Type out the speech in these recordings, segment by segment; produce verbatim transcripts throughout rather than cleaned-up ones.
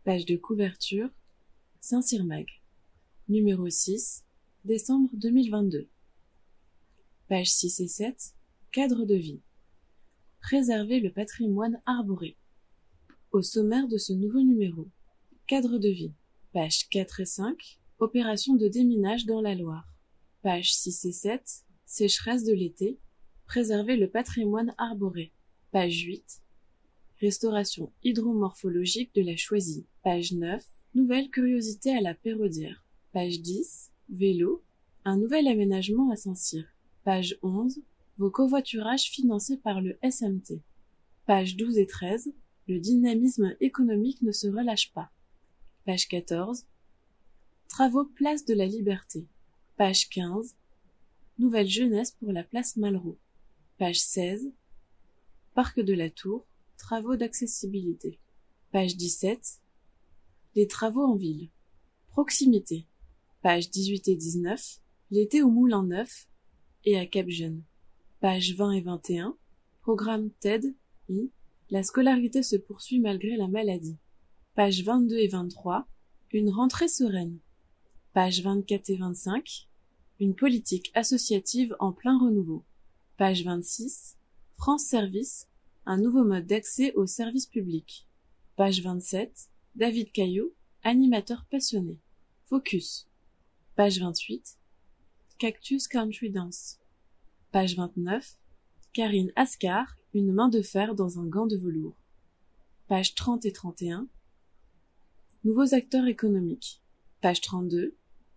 Page de couverture, Saint-Cyr Mag. Numéro six, décembre deux mille vingt-deux. Pages six et sept, cadre de vie. Préserver le patrimoine arboré. Au sommaire de ce nouveau numéro, cadre de vie. Pages quatre et cinq, opération de déminage dans la Loire. Pages six et sept, sécheresse de l'été. Préserver le patrimoine arboré. Page huit, restauration hydromorphologique de la Choisie. Page neuf, nouvelle curiosité à la Perraudière. Page dix, vélo, un nouvel aménagement à Saint-Cyr. Page onze, vos covoiturages financés par le S M T. Page douze et treize, le dynamisme économique ne se relâche pas. Page quatorze, travaux place de la Liberté. Page quinze, nouvelle jeunesse pour la place Malraux. Page seize, parc de la Tour, travaux d'accessibilité. Page dix-sept, les travaux en ville. Proximité. Pages dix-huit et dix-neuf, l'été au Moulin Neuf et à Cap-Jeune. Pages vingt et vingt et un, programme T E D I, la scolarité se poursuit malgré la maladie. Pages vingt-deux et vingt-trois, une rentrée sereine. Pages vingt-quatre et vingt-cinq, une politique associative en plein renouveau. Page vingt-six, France Service, un nouveau mode d'accès aux services publics. Page vingt-sept, David Caillot, animateur passionné. Focus. Page vingt-huit, Cactus Country Dance. Page vingt-neuf, Karine Ascar, une main de fer dans un gant de velours. Page trente et trente et un, nouveaux acteurs économiques. Page trente-deux,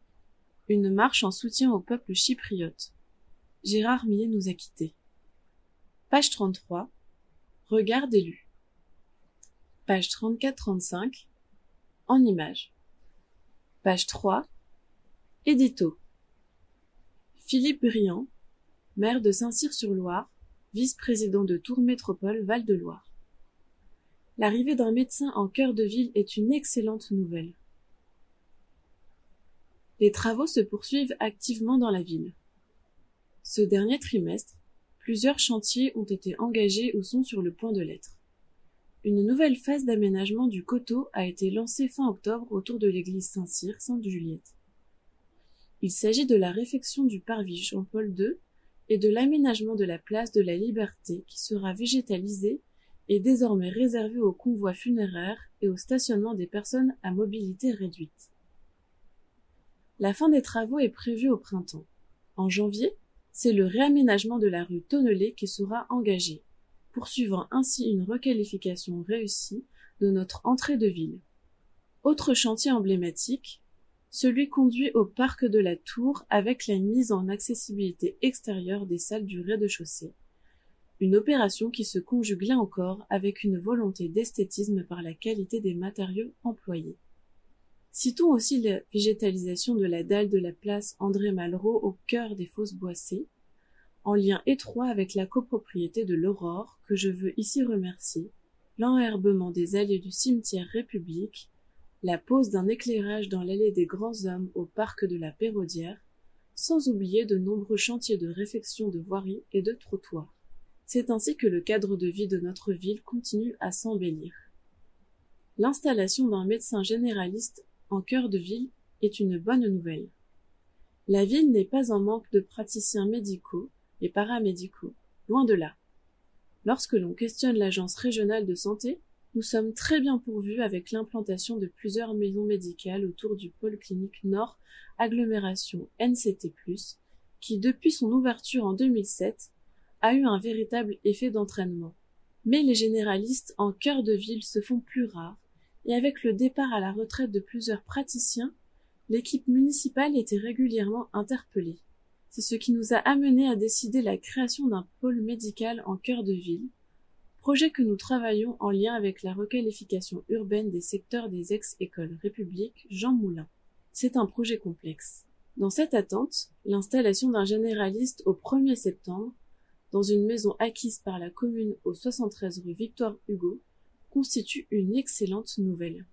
une marche en soutien au peuple chypriote. Gérard Millet nous a quittés. Page trente-trois, regard d'élu. Page trente-quatre trente-cinq, en images. Page trois, édito. Philippe Briand, maire de Saint-Cyr-sur-Loire, vice-président de Tours Métropole Val-de-Loire. L'arrivée d'un médecin en cœur de ville est une excellente nouvelle. Les travaux se poursuivent activement dans la ville. Ce dernier trimestre, plusieurs chantiers ont été engagés ou sont sur le point de l'être. Une nouvelle phase d'aménagement du coteau a été lancée fin octobre autour de l'église Saint-Cyr, Sainte-Juliette. Il s'agit de la réfection du parvis Jean-Paul deux et de l'aménagement de la place de la Liberté qui sera végétalisée et désormais réservée aux convois funéraires et au stationnement des personnes à mobilité réduite. La fin des travaux est prévue au printemps. En janvier, c'est le réaménagement de la rue Tonnelé qui sera engagé, poursuivant ainsi une requalification réussie de notre entrée de ville. Autre chantier emblématique, celui conduit au parc de la Tour avec la mise en accessibilité extérieure des salles du rez-de-chaussée. Une opération qui se conjugue là encore avec une volonté d'esthétisme par la qualité des matériaux employés. Citons aussi la végétalisation de la dalle de la place André Malraux au cœur des Fosses Boissées, en lien étroit avec la copropriété de l'Aurore que je veux ici remercier, l'enherbement des allées du cimetière République, la pose d'un éclairage dans l'allée des Grands Hommes au parc de la Perraudière, sans oublier de nombreux chantiers de réfection de voiries et de trottoirs. C'est ainsi que le cadre de vie de notre ville continue à s'embellir. L'installation d'un médecin généraliste en cœur de ville est une bonne nouvelle. La ville n'est pas en manque de praticiens médicaux et paramédicaux, loin de là. Lorsque l'on questionne l'agence régionale de santé, nous sommes très bien pourvus avec l'implantation de plusieurs maisons médicales autour du pôle clinique Nord agglomération N C T plus, qui depuis son ouverture en deux mille sept a eu un véritable effet d'entraînement. Mais les généralistes en cœur de ville se font plus rares, et avec le départ à la retraite de plusieurs praticiens, l'équipe municipale était régulièrement interpellée. C'est ce qui nous a amené à décider la création d'un pôle médical en cœur de ville, projet que nous travaillons en lien avec la requalification urbaine des secteurs des ex-écoles République Jean Moulin. C'est un projet complexe. Dans cette attente, l'installation d'un généraliste au premier septembre, dans une maison acquise par la commune au soixante-treize rue Victor Hugo, constitue une excellente nouvelle.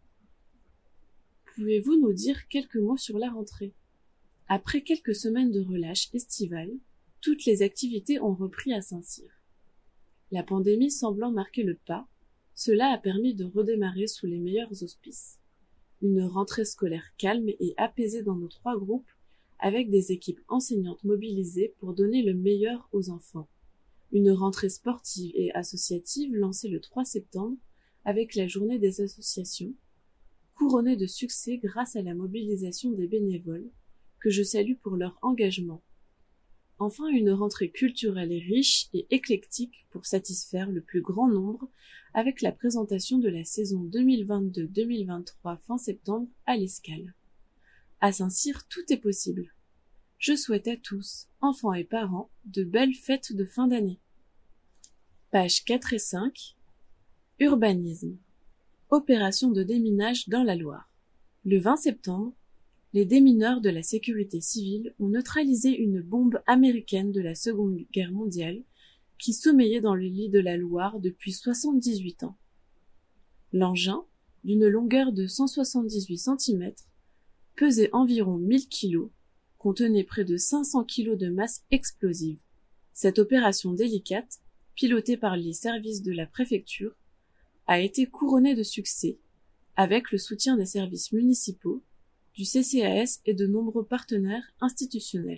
Pouvez-vous nous dire quelques mots sur la rentrée? Après quelques semaines de relâche estivale, toutes les activités ont repris à Saint-Cyr. La pandémie semblant marquer le pas, Cela a permis de redémarrer sous les meilleurs auspices. Une rentrée scolaire calme et apaisée dans nos trois groupes, avec des équipes enseignantes mobilisées pour donner le meilleur aux enfants. Une rentrée sportive et associative lancée le trois septembre avec la journée des associations, couronnée de succès grâce à la mobilisation des bénévoles, que je salue pour leur engagement. Enfin, une rentrée culturelle et riche et éclectique pour satisfaire le plus grand nombre avec la présentation de la saison deux mille vingt-deux deux mille vingt-trois fin septembre à l'Escale. À Saint-Cyr, tout est possible. Je souhaite à tous, enfants et parents, de belles fêtes de fin d'année. Pages quatre et cinq. Urbanisme. Opération de déminage dans la Loire. Le vingt septembre, les démineurs de la sécurité civile ont neutralisé une bombe américaine de la Seconde Guerre mondiale qui sommeillait dans le lit de la Loire depuis soixante-dix-huit ans. L'engin, d'une longueur de cent soixante-dix-huit centimètres, pesait environ mille kilos, contenait près de cinq cents kilos de masse explosive. Cette opération délicate, pilotée par les services de la préfecture, a été couronnée de succès, avec le soutien des services municipaux, du C C A S et de nombreux partenaires institutionnels.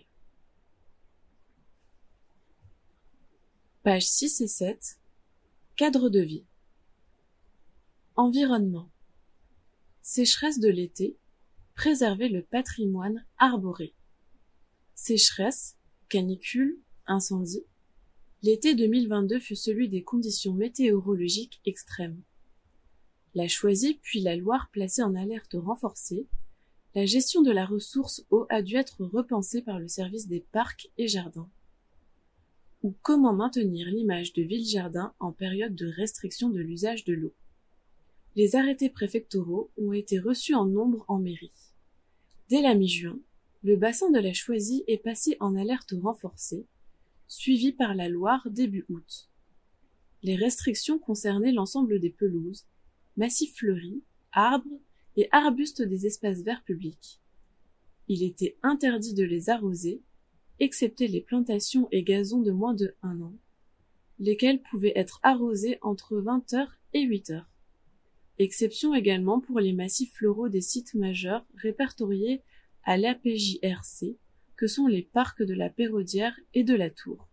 Pages six et sept. Cadre de vie. Environnement. Sécheresse de l'été. Préserver le patrimoine arboré. Sécheresse, canicule, incendie. L'été deux mille vingt-deux fut celui des conditions météorologiques extrêmes. La Choisy puis la Loire placées en alerte renforcée, la gestion de la ressource eau a dû être repensée par le service des parcs et jardins. Ou comment maintenir l'image de ville-jardin en période de restriction de l'usage de l'eau. Les arrêtés préfectoraux ont été reçus en nombre en mairie. Dès la mi-juin, le bassin de la Choisy est passé en alerte renforcée, suivi par la Loire début août. Les restrictions concernaient l'ensemble des pelouses, massifs fleuris, arbres et arbustes des espaces verts publics. Il était interdit de les arroser, excepté les plantations et gazons de moins de un an, lesquels pouvaient être arrosés entre vingt heures et huit heures. Exception également pour les massifs floraux des sites majeurs répertoriés à l'A P J R C, que sont les parcs de la Perraudière et de la Tour.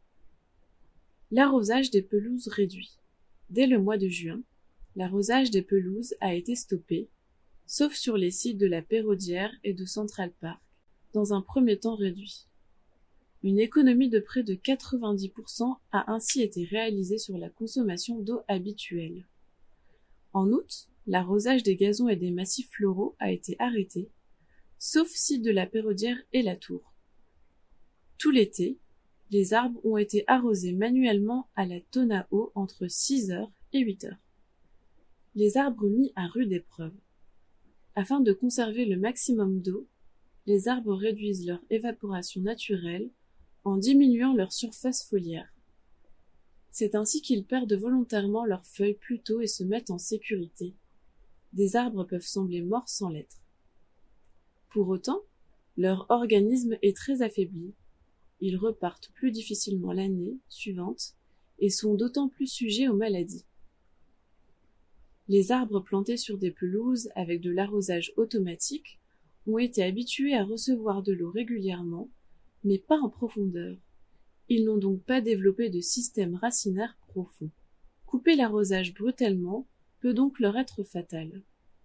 L'arrosage des pelouses réduit. Dès le mois de juin, l'arrosage des pelouses a été stoppé, sauf sur les sites de la Perraudière et de Central Park, dans un premier temps réduit. Une économie de près de quatre-vingt-dix pour cent a ainsi été réalisée sur la consommation d'eau habituelle. En août, l'arrosage des gazons et des massifs floraux a été arrêté, sauf sites de la Perraudière et la Tour. Tout l'été, les arbres ont été arrosés manuellement à la tonne à eau entre six heures et huit heures. Les arbres mis à rude épreuve. Afin de conserver le maximum d'eau, les arbres réduisent leur évaporation naturelle en diminuant leur surface foliaire. C'est ainsi qu'ils perdent volontairement leurs feuilles plus tôt et se mettent en sécurité. Des arbres peuvent sembler morts sans l'être. Pour autant, leur organisme est très affaibli. Ils repartent plus difficilement l'année suivante et sont d'autant plus sujets aux maladies. Les arbres plantés sur des pelouses avec de l'arrosage automatique ont été habitués à recevoir de l'eau régulièrement, mais pas en profondeur. Ils n'ont donc pas développé de système racinaire profond. Couper l'arrosage brutalement peut donc leur être fatal.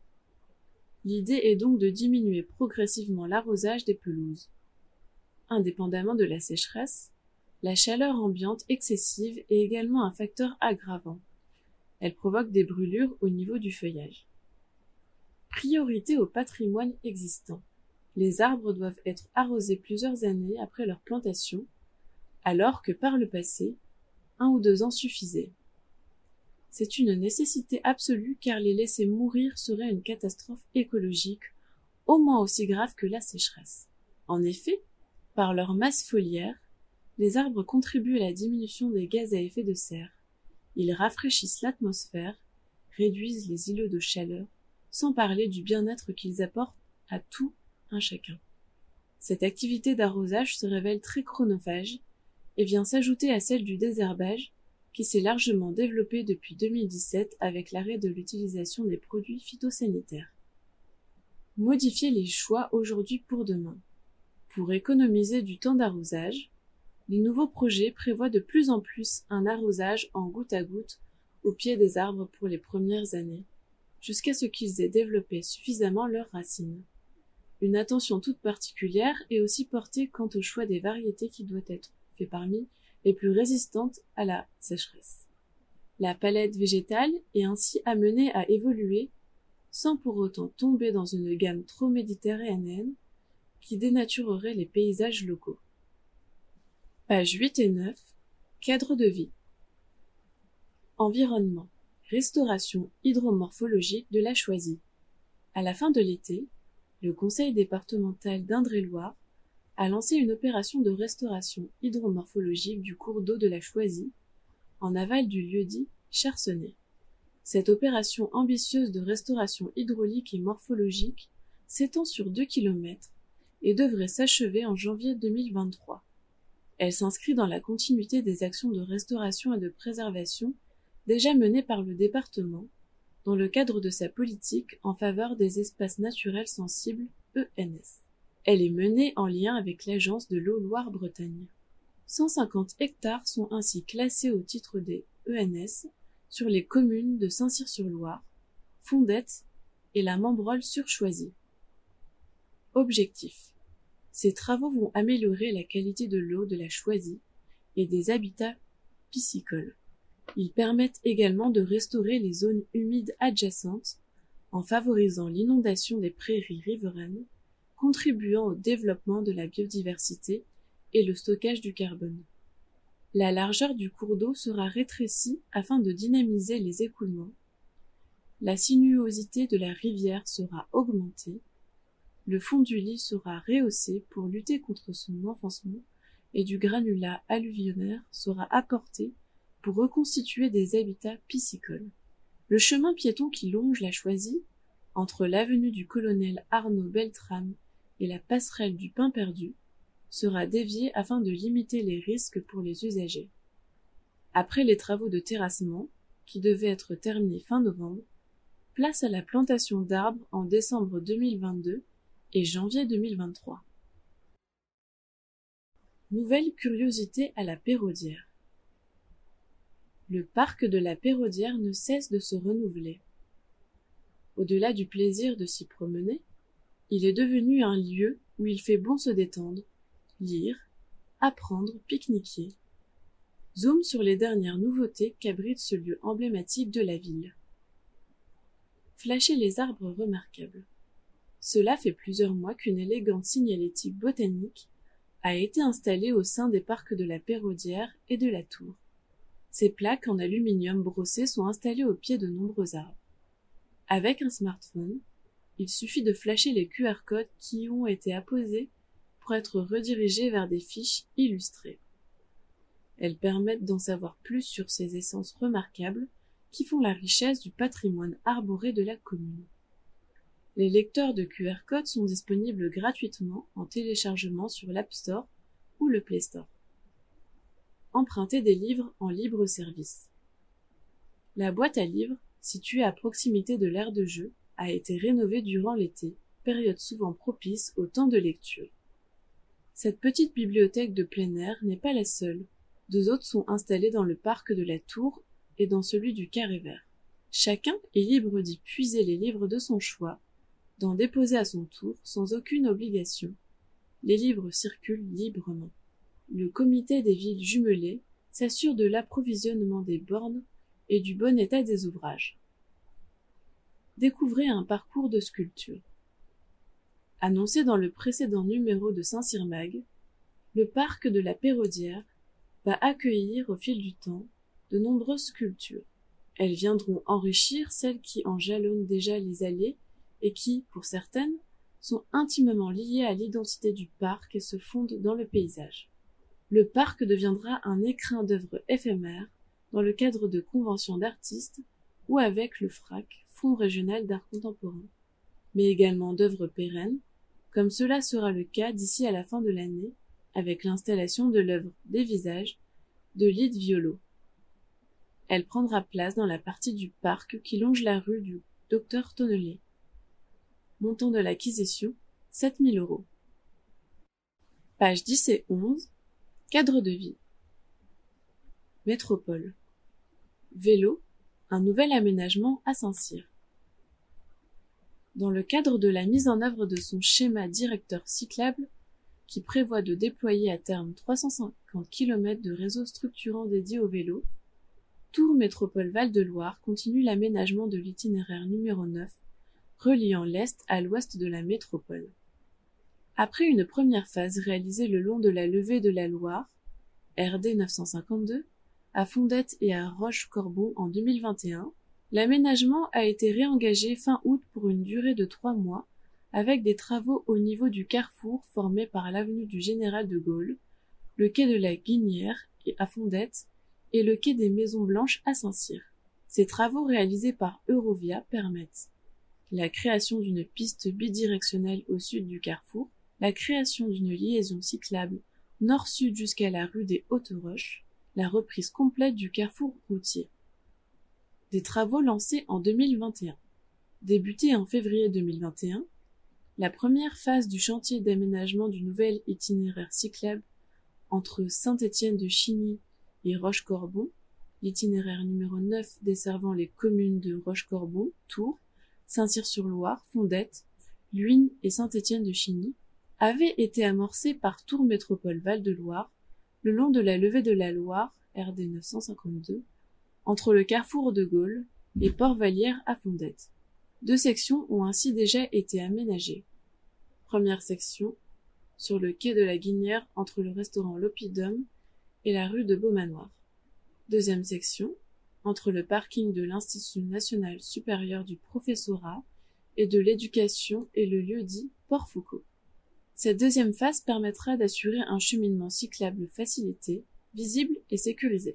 L'idée est donc de diminuer progressivement l'arrosage des pelouses. Indépendamment de la sécheresse, la chaleur ambiante excessive est également un facteur aggravant. Elle provoque des brûlures au niveau du feuillage. Priorité au patrimoine existant. Les arbres doivent être arrosés plusieurs années après leur plantation, alors que par le passé, un ou deux ans suffisaient. C'est une nécessité absolue car les laisser mourir serait une catastrophe écologique, au moins aussi grave que la sécheresse. En effet, par leur masse foliaire, les arbres contribuent à la diminution des gaz à effet de serre. Ils rafraîchissent l'atmosphère, réduisent les îlots de chaleur, sans parler du bien-être qu'ils apportent à tout un chacun. Cette activité d'arrosage se révèle très chronophage et vient s'ajouter à celle du désherbage, qui s'est largement développé depuis deux mille dix-sept avec l'arrêt de l'utilisation des produits phytosanitaires. Modifier les choix aujourd'hui pour demain. Pour économiser du temps d'arrosage, les nouveaux projets prévoient de plus en plus un arrosage en goutte à goutte au pied des arbres pour les premières années, jusqu'à ce qu'ils aient développé suffisamment leurs racines. Une attention toute particulière est aussi portée quant au choix des variétés qui doit être fait parmi les plus résistantes à la sécheresse. La palette végétale est ainsi amenée à évoluer sans pour autant tomber dans une gamme trop méditerranéenne qui dénaturerait les paysages locaux. Pages huit et neuf. Cadre de vie. Environnement. Restauration hydromorphologique de la Choisy. À la fin de l'été, le Conseil départemental d'Indre-et-Loire a lancé une opération de restauration hydromorphologique du cours d'eau de la Choisy, en aval du lieu-dit Chersonnet. Cette opération ambitieuse de restauration hydraulique et morphologique s'étend sur deux kilomètres et devrait s'achever en janvier deux mille vingt-trois. Elle s'inscrit dans la continuité des actions de restauration et de préservation déjà menées par le département dans le cadre de sa politique en faveur des espaces naturels sensibles E N S. Elle est menée en lien avec l'Agence de l'eau Loire-Bretagne. cent cinquante hectares sont ainsi classés au titre des E N S sur les communes de Saint-Cyr-sur-Loire, Fondette et la Membrolle-sur-Choisy. Objectif. Ces travaux vont améliorer la qualité de l'eau de la Choisy et des habitats piscicoles. Ils permettent également de restaurer les zones humides adjacentes en favorisant l'inondation des prairies riveraines, contribuant au développement de la biodiversité et le stockage du carbone. La largeur du cours d'eau sera rétrécie afin de dynamiser les écoulements. La sinuosité de la rivière sera augmentée. Le fond du lit sera rehaussé pour lutter contre son enfoncement et du granulat alluvionnaire sera apporté pour reconstituer des habitats piscicoles. Le chemin piéton qui longe la Choisy, entre l'avenue du colonel Arnaud Beltrame et la passerelle du Pain Perdu, sera dévié afin de limiter les risques pour les usagers. Après les travaux de terrassement, qui devaient être terminés fin novembre, place à la plantation d'arbres en décembre deux mille vingt-deux et janvier deux mille vingt-trois. Nouvelle curiosité à la Peraudière. Le parc de la Peraudière ne cesse de se renouveler. Au-delà du plaisir de s'y promener, il est devenu un lieu où il fait bon se détendre, lire, apprendre, pique-niquer. Zoom sur les dernières nouveautés qu'abrite ce lieu emblématique de la ville. Flasher les arbres remarquables. Cela fait plusieurs mois qu'une élégante signalétique botanique a été installée au sein des parcs de la Peraudière et de la Tour. Ces plaques en aluminium brossé sont installées au pied de nombreux arbres. Avec un smartphone, il suffit de flasher les Q R codes qui y ont été apposés pour être redirigés vers des fiches illustrées. Elles permettent d'en savoir plus sur ces essences remarquables qui font la richesse du patrimoine arboré de la commune. Les lecteurs de Q R codes sont disponibles gratuitement en téléchargement sur l'App Store ou le Play Store. Emprunter des livres en libre service. La boîte à livres, située à proximité de l'aire de jeu, a été rénovée durant l'été, période souvent propice au temps de lecture. Cette petite bibliothèque de plein air n'est pas la seule. Deux autres sont installées dans le parc de la Tour et dans celui du Carré Vert. Chacun est libre d'y puiser les livres de son choix, d'en déposer à son tour sans aucune obligation. Les livres circulent librement. Le comité des villes jumelées s'assure de l'approvisionnement des bornes et du bon état des ouvrages. Découvrez un parcours de sculpture. Annoncé dans le précédent numéro de Saint-Cyr Mag, le parc de la Peraudière va accueillir au fil du temps de nombreuses sculptures. Elles viendront enrichir celles qui en jalonnent déjà les allées et qui, pour certaines, sont intimement liées à l'identité du parc et se fondent dans le paysage. Le parc deviendra un écrin d'œuvres éphémères dans le cadre de conventions d'artistes ou avec le F R A C, Fonds régional d'art contemporain, mais également d'œuvres pérennes, comme cela sera le cas d'ici à la fin de l'année avec l'installation de l'œuvre Des visages de Lyd Violo. Elle prendra place dans la partie du parc qui longe la rue du Docteur Tonnelé. Montant de l'acquisition, sept mille euros. Pages dix et onze. Cadre de vie. Métropole. Vélo, un nouvel aménagement à Saint-Cyr. Dans le cadre de la mise en œuvre de son schéma directeur cyclable, qui prévoit de déployer à terme trois cent cinquante kilomètres de réseau structurant dédié au vélo, Tours Métropole Val-de-Loire continue l'aménagement de l'itinéraire numéro neuf, reliant l'Est à l'Ouest de la métropole. Après une première phase réalisée le long de la levée de la Loire, R D neuf cent cinquante-deux, à Fondettes et à Roche-Corbon en deux mille vingt et un, l'aménagement a été réengagé fin août pour une durée de trois mois, avec des travaux au niveau du carrefour formé par l'avenue du Général de Gaulle, le quai de la Guinière à Fondettes et le quai des Maisons Blanches à Saint-Cyr. Ces travaux réalisés par Eurovia permettent la création d'une piste bidirectionnelle au sud du carrefour, la création d'une liaison cyclable nord-sud jusqu'à la rue des Hautes-Roches, la reprise complète du carrefour routier. Des travaux lancés en deux mille vingt et un. Débutés en février deux mille vingt et un, la première phase du chantier d'aménagement du nouvel itinéraire cyclable entre Saint-Étienne-de-Chigny et Roche-Corbon, l'itinéraire numéro neuf desservant les communes de Roche-Corbon, Tours, Saint-Cyr-sur-Loire, Fondettes, Luynes et Saint-Étienne-de-Chigny, avait été amorcé par Tours Métropole Val-de-Loire, le long de la levée de la Loire, R D neuf cent cinquante-deux, entre le carrefour de Gaulle et Port-Vallière à Fondettes. Deux sections ont ainsi déjà été aménagées. Première section, sur le quai de la Guinière entre le restaurant L'Oppidum et la rue de Beaumanoir. Deuxième section, entre le parking de l'Institut national supérieur du professorat et de l'éducation et le lieu-dit Port-Foucault. Cette deuxième phase permettra d'assurer un cheminement cyclable facilité, visible et sécurisé.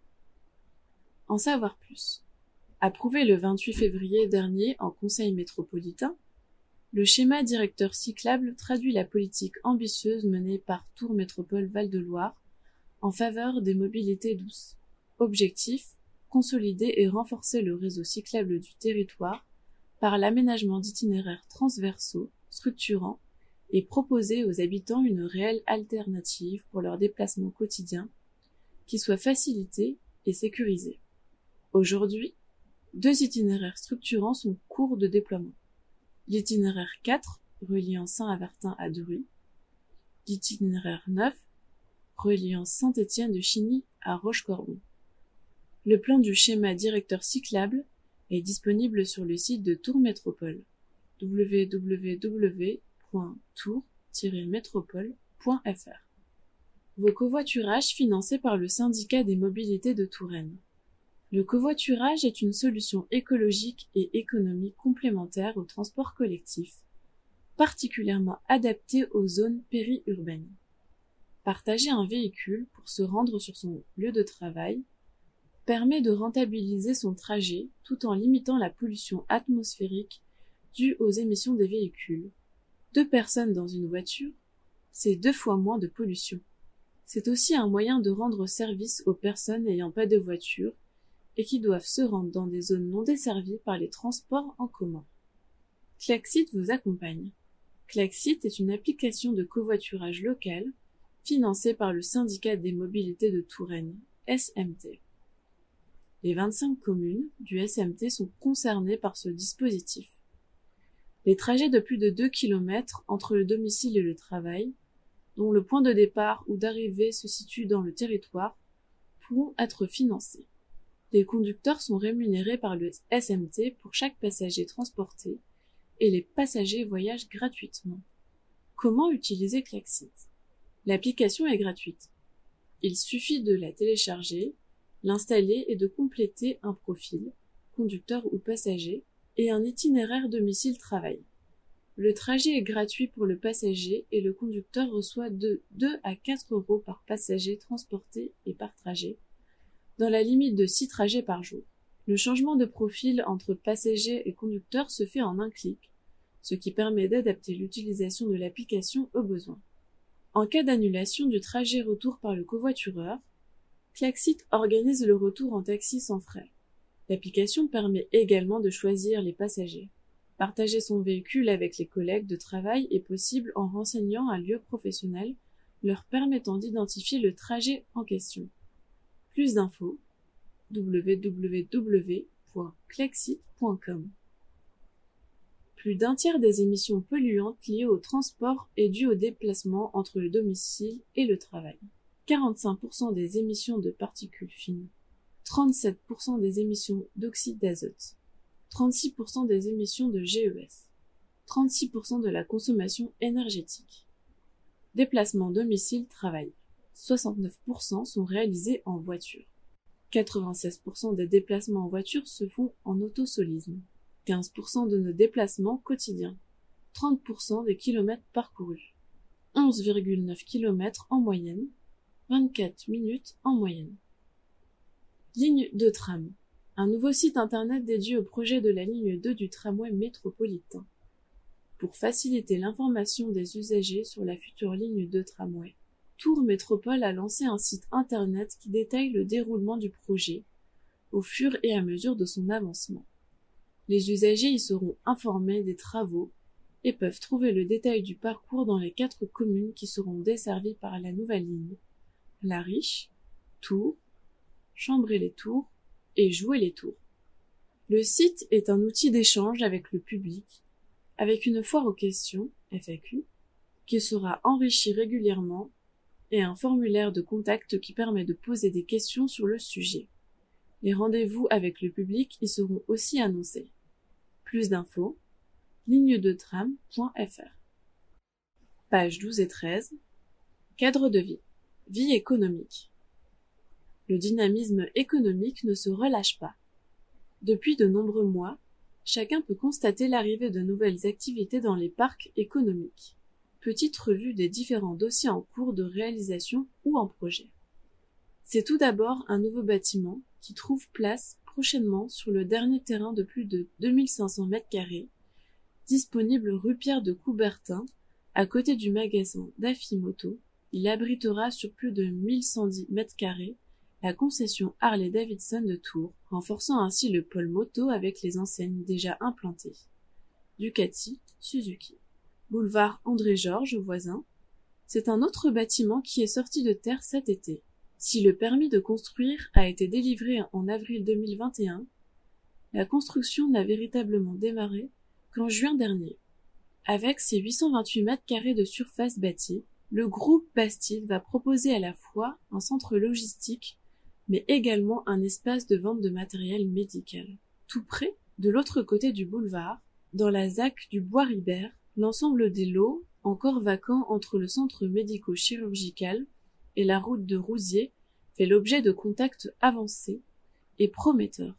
En savoir plus. Approuvé le vingt-huit février dernier en Conseil métropolitain, le schéma directeur cyclable traduit la politique ambitieuse menée par Tours Métropole Val-de-Loire en faveur des mobilités douces. Objectif, consolider et renforcer le réseau cyclable du territoire par l'aménagement d'itinéraires transversaux, structurants, et proposer aux habitants une réelle alternative pour leurs déplacements quotidiens, qui soit facilité et sécurisé. Aujourd'hui, deux itinéraires structurants sont en cours de déploiement. L'itinéraire quatre, reliant Saint-Avertin à Druy, l'itinéraire neuf, reliant Saint-Étienne-de-Chigny à Roche-Corbon. Le plan du schéma directeur cyclable est disponible sur le site de Tours Métropole, w w w point tours tiret métropole point f r. Vos covoiturages financés par le syndicat des mobilités de Touraine. Le covoiturage est une solution écologique et économique complémentaire au transport collectif, particulièrement adaptée aux zones périurbaines. Partager un véhicule pour se rendre sur son lieu de travail permet de rentabiliser son trajet tout en limitant la pollution atmosphérique due aux émissions des véhicules. Deux personnes dans une voiture, c'est deux fois moins de pollution. C'est aussi un moyen de rendre service aux personnes n'ayant pas de voiture et qui doivent se rendre dans des zones non desservies par les transports en commun. Klaxit vous accompagne. Klaxit est une application de covoiturage local financée par le syndicat des mobilités de Touraine, S M T. Les vingt-cinq communes du S M T sont concernées par ce dispositif. Les trajets de plus de deux kilomètres entre le domicile et le travail, dont le point de départ ou d'arrivée se situe dans le territoire, pourront être financés. Les conducteurs sont rémunérés par le S M T pour chaque passager transporté et les passagers voyagent gratuitement. Comment utiliser Klaxit ? L'application est gratuite. Il suffit de la télécharger, l'installer et de compléter un profil, conducteur ou passager, et un itinéraire domicile-travail. Le trajet est gratuit pour le passager et le conducteur reçoit de deux à quatre euros par passager transporté et par trajet, dans la limite de six trajets par jour. Le changement de profil entre passager et conducteur se fait en un clic, ce qui permet d'adapter l'utilisation de l'application aux besoins. En cas d'annulation du trajet retour par le covoitureur, Klaxit organise le retour en taxi sans frais. L'application permet également de choisir les passagers. Partager son véhicule avec les collègues de travail est possible en renseignant un lieu professionnel leur permettant d'identifier le trajet en question. Plus d'infos, w w w point klaxit point com. Plus d'un tiers des émissions polluantes liées au transport est due au déplacement entre le domicile et le travail. quarante-cinq pour cent des émissions de particules fines, trente-sept pour cent des émissions d'oxyde d'azote, trente-six pour cent des émissions de G E S, trente-six pour cent de la consommation énergétique. Déplacement domicile-travail, soixante-neuf pour cent sont réalisés en voiture. quatre-vingt-seize pour cent des déplacements en voiture se font en autosolisme, quinze pour cent de nos déplacements quotidiens, trente pour cent des kilomètres parcourus, onze virgule neuf kilomètres en moyenne, vingt-quatre minutes en moyenne. Ligne de tram. Un nouveau site internet dédié au projet de la ligne deux du tramway métropolitain. Pour faciliter l'information des usagers sur la future ligne deux tramway, Tours Métropole a lancé un site internet qui détaille le déroulement du projet au fur et à mesure de son avancement. Les usagers y seront informés des travaux et peuvent trouver le détail du parcours dans les quatre communes qui seront desservies par la nouvelle ligne: La Riche, Tours, Chambray-les-Tours et Joué-les-Tours. Le site est un outil d'échange avec le public, avec une foire aux questions, F A Q, qui sera enrichi régulièrement et un formulaire de contact qui permet de poser des questions sur le sujet. Les rendez-vous avec le public y seront aussi annoncés. Plus d'infos, ligne de tram point f r. Pages douze et treize. Cadre de vie. Vie économique. Le dynamisme économique ne se relâche pas. Depuis de nombreux mois, chacun peut constater l'arrivée de nouvelles activités dans les parcs économiques. Petite revue des différents dossiers en cours de réalisation ou en projet. C'est tout d'abord un nouveau bâtiment qui trouve place prochainement sur le dernier terrain de plus de deux mille cinq cents mètres carrés, disponible rue Pierre de Coubertin, à côté du magasin d'Afimoto. Il abritera sur plus de mille cent dix mètres carrés la concession Harley-Davidson de Tours, renforçant ainsi le pôle moto avec les enseignes déjà implantées. Ducati, Suzuki. Boulevard André-Georges, voisin. C'est un autre bâtiment qui est sorti de terre cet été. Si le permis de construire a été délivré en avril deux mille vingt et un, la construction n'a véritablement démarré qu'en juin dernier. Avec ses huit cent vingt-huit mètres carrés de surface bâtie, le groupe Bastide va proposer à la fois un centre logistique, mais également un espace de vente de matériel médical. Tout près, de l'autre côté du boulevard, dans la Z A C du Bois-Ribert, l'ensemble des lots, encore vacants entre le centre médico-chirurgical et la route de Rouziers, fait l'objet de contacts avancés et prometteurs.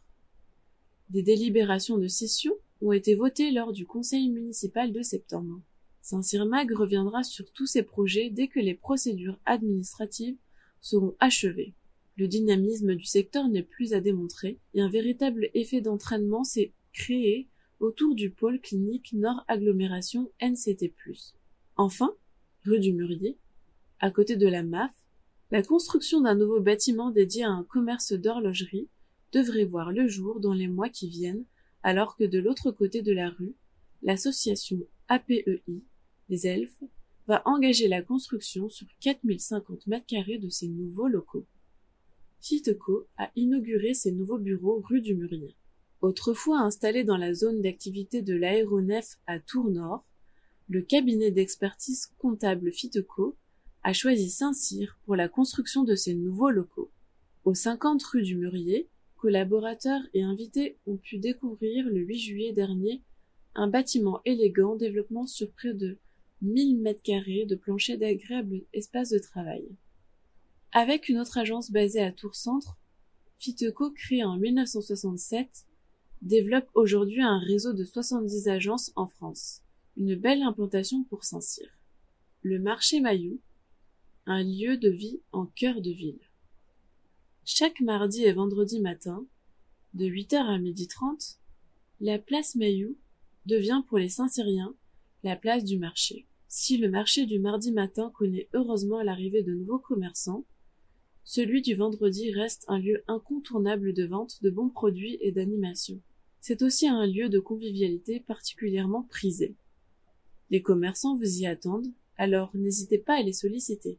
Des délibérations de cession ont été votées lors du conseil municipal de septembre. Saint-Cyr-Mag reviendra sur tous ces projets dès que les procédures administratives seront achevées. Le dynamisme du secteur n'est plus à démontrer et un véritable effet d'entraînement s'est créé autour du pôle clinique Nord Agglomération N C T plus. Enfin, rue du Murier, à côté de la M A F, la construction d'un nouveau bâtiment dédié à un commerce d'horlogerie devrait voir le jour dans les mois qui viennent, alors que de l'autre côté de la rue, l'association A P E I, les Elfes, va engager la construction sur quatre mille cinquante mètres carrés de ses nouveaux locaux. Fiteco a inauguré ses nouveaux bureaux rue du Murier. Autrefois installé dans la zone d'activité de l'aéronef à Tours-Nord, le cabinet d'expertise comptable Fiteco a choisi Saint-Cyr pour la construction de ses nouveaux locaux. Aux cinquante rue du Murier, collaborateurs et invités ont pu découvrir le huit juillet dernier un bâtiment élégant développant sur près de mille mètres carrés de planchers d'agréables espaces de travail. Avec une autre agence basée à Tours Centre, Fiteco, créé en mille neuf cent soixante-sept, développe aujourd'hui un réseau de soixante-dix agences en France. Une belle implantation pour Saint-Cyr. Le marché Mailloux, un lieu de vie en cœur de ville. Chaque mardi et vendredi matin, de huit heures à midi trente, la place Mailloux devient pour les Saint-Cyriens la place du marché. Si le marché du mardi matin connaît heureusement l'arrivée de nouveaux commerçants, celui du vendredi reste un lieu incontournable de vente de bons produits et d'animation. C'est aussi un lieu de convivialité particulièrement prisé. Les commerçants vous y attendent, alors n'hésitez pas à les solliciter.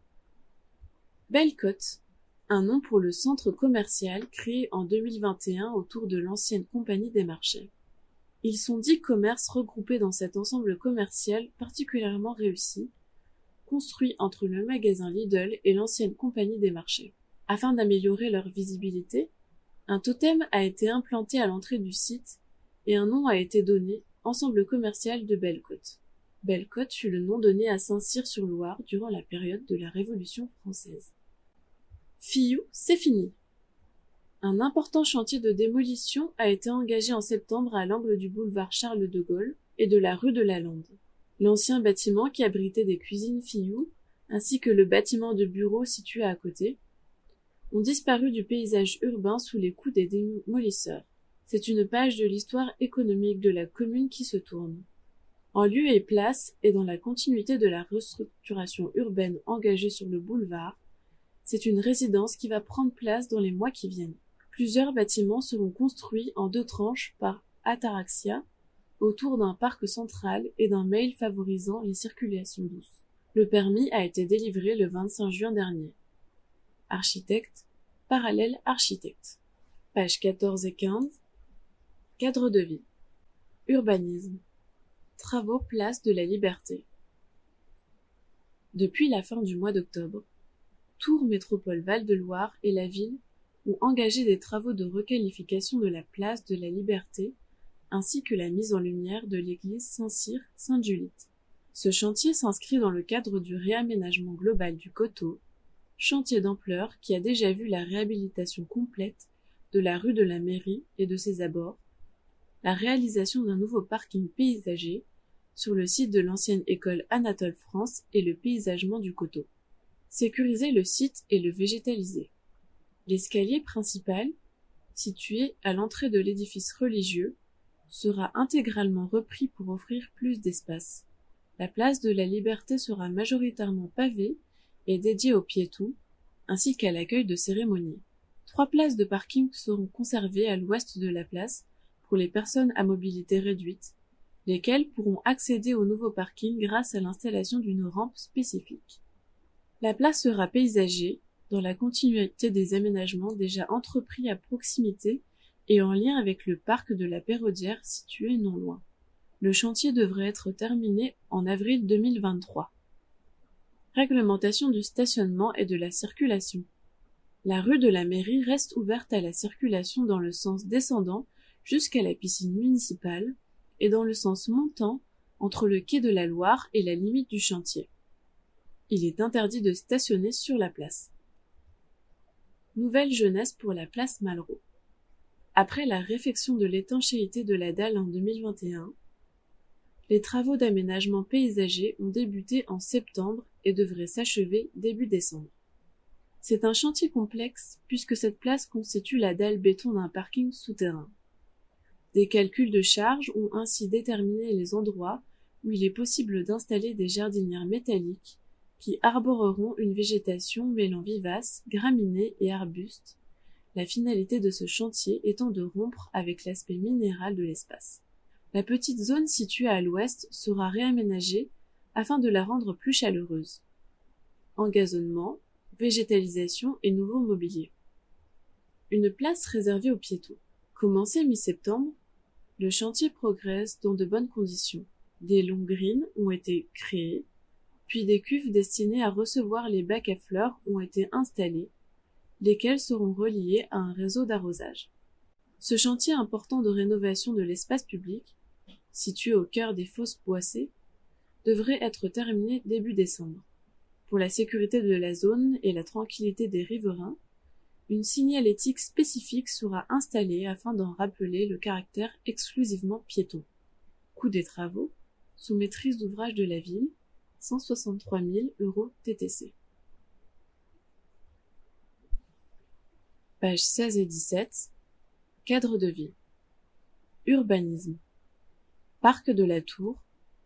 Belle-Côte, un nom pour le centre commercial créé en deux mille vingt et un autour de l'ancienne Compagnie des Marchés. Ils sont dix commerces regroupés dans cet ensemble commercial particulièrement réussi, construit entre le magasin Lidl et l'ancienne Compagnie des Marchés. Afin d'améliorer leur visibilité, un totem a été implanté à l'entrée du site et un nom a été donné, ensemble commercial de Belle-Côte. Belle-Côte fut le nom donné à Saint-Cyr-sur-Loire durant la période de la Révolution française. Filloux, c'est fini. Un important chantier de démolition a été engagé en septembre à l'angle du boulevard Charles de Gaulle et de la rue de la Lande. L'ancien bâtiment qui abritait des cuisines Filloux, ainsi que le bâtiment de bureaux situé à côté, ont disparu du paysage urbain sous les coups des démolisseurs. C'est une page de l'histoire économique de la commune qui se tourne. En lieu et place, et dans la continuité de la restructuration urbaine engagée sur le boulevard, c'est une résidence qui va prendre place dans les mois qui viennent. Plusieurs bâtiments seront construits en deux tranches par Ataraxia, autour d'un parc central et d'un mail favorisant les circulations douces. Le permis a été délivré le vingt-cinq juin dernier. Architecte, Parallèle Architecte. Pages quatorze et quinze. Cadre de vie. Urbanisme. Travaux place de la Liberté. Depuis la fin du mois d'octobre, Tours Métropole Val-de-Loire et la ville ont engagé des travaux de requalification de la place de la Liberté ainsi que la mise en lumière de l'église Saint-Cyr-Sainte-Julite. Ce chantier s'inscrit dans le cadre du réaménagement global du Coteau, chantier d'ampleur qui a déjà vu la réhabilitation complète de la rue de la Mairie et de ses abords, la réalisation d'un nouveau parking paysager sur le site de l'ancienne école Anatole France et le paysagement du Coteau. Sécuriser le site et le végétaliser. L'escalier principal, situé à l'entrée de l'édifice religieux, sera intégralement repris pour offrir plus d'espace. La place de la Liberté sera majoritairement pavée et dédiée aux piétons, ainsi qu'à l'accueil de cérémonies. Trois places de parking seront conservées à l'ouest de la place pour les personnes à mobilité réduite, lesquelles pourront accéder au nouveau parking grâce à l'installation d'une rampe spécifique. La place sera paysagée, dans la continuité des aménagements déjà entrepris à proximité et en lien avec le parc de la Perraudière situé non loin. Le chantier devrait être terminé en avril deux mille vingt-trois. Réglementation du stationnement et de la circulation. La rue de la Mairie reste ouverte à la circulation dans le sens descendant jusqu'à la piscine municipale et dans le sens montant entre le quai de la Loire et la limite du chantier. Il est interdit de stationner sur la place. Nouvelle jeunesse pour la place Malraux. Après la réfection de l'étanchéité de la dalle en deux mille vingt et un, les travaux d'aménagement paysager ont débuté en septembre et devraient s'achever début décembre. C'est un chantier complexe puisque cette place constitue la dalle béton d'un parking souterrain. Des calculs de charge ont ainsi déterminé les endroits où il est possible d'installer des jardinières métalliques qui arboreront une végétation mêlant vivaces, graminées et arbustes, la finalité de ce chantier étant de rompre avec l'aspect minéral de l'espace. La petite zone située à l'ouest sera réaménagée afin de la rendre plus chaleureuse. Engazonnement, végétalisation et nouveau mobilier. Une place réservée aux piétons. Commencé mi-septembre, le chantier progresse dans de bonnes conditions. Des longs greens ont été créés, puis des cuves destinées à recevoir les bacs à fleurs ont été installées, lesquels seront reliés à un réseau d'arrosage. Ce chantier important de rénovation de l'espace public, situé au cœur des fosses boissées, devrait être terminé début décembre. Pour la sécurité de la zone et la tranquillité des riverains, une signalétique spécifique sera installée afin d'en rappeler le caractère exclusivement piéton. Coût des travaux, sous maîtrise d'ouvrage de la ville, cent soixante-trois mille euros T T C. Pages seize et dix-sept. Cadre de vie. Urbanisme. Parc de la Tour.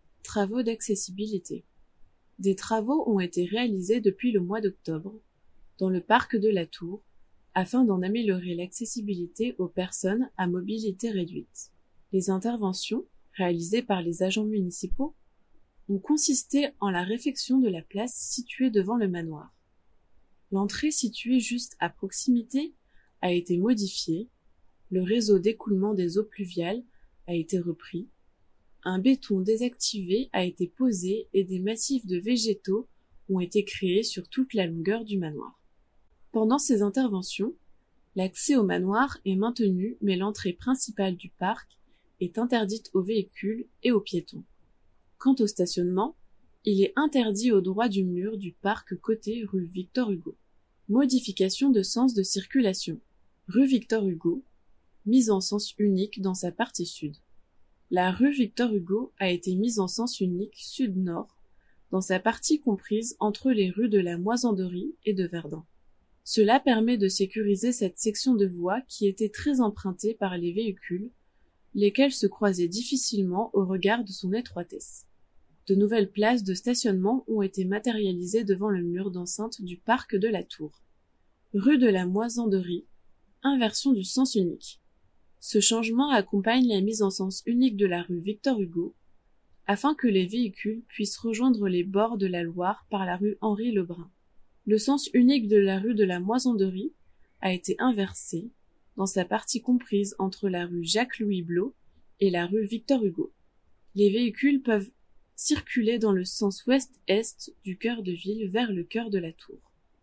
Travaux d'accessibilité. Des travaux ont été réalisés depuis le mois d'octobre, dans le parc de la Tour, afin d'en améliorer l'accessibilité aux personnes à mobilité réduite. Les interventions, réalisées par les agents municipaux, ont consisté en la réfection de la place située devant le manoir. L'entrée située juste à proximité a été modifiée, le réseau d'écoulement des eaux pluviales a été repris, un béton désactivé a été posé et des massifs de végétaux ont été créés sur toute la longueur du manoir. Pendant ces interventions, l'accès au manoir est maintenu, mais l'entrée principale du parc est interdite aux véhicules et aux piétons. Quant au stationnement, il est interdit au droit du mur du parc côté rue Victor Hugo. Modification de sens de circulation. Rue Victor Hugo, mise en sens unique dans sa partie sud. La rue Victor Hugo a été mise en sens unique sud-nord, dans sa partie comprise entre les rues de la Moisanderie et de Verdun. Cela permet de sécuriser cette section de voie qui était très empruntée par les véhicules, lesquels se croisaient difficilement au regard de son étroitesse. De nouvelles places de stationnement ont été matérialisées devant le mur d'enceinte du parc de la Tour. Rue de la Moisanderie, inversion du sens unique. Ce changement accompagne la mise en sens unique de la rue Victor Hugo, afin que les véhicules puissent rejoindre les bords de la Loire par la rue Henri Lebrun. Le sens unique de la rue de la Moisanderie a été inversé, dans sa partie comprise entre la rue Jacques-Louis Blot et la rue Victor Hugo. Les véhicules peuvent circuler dans le sens ouest-est du cœur de ville vers le cœur de la Tour.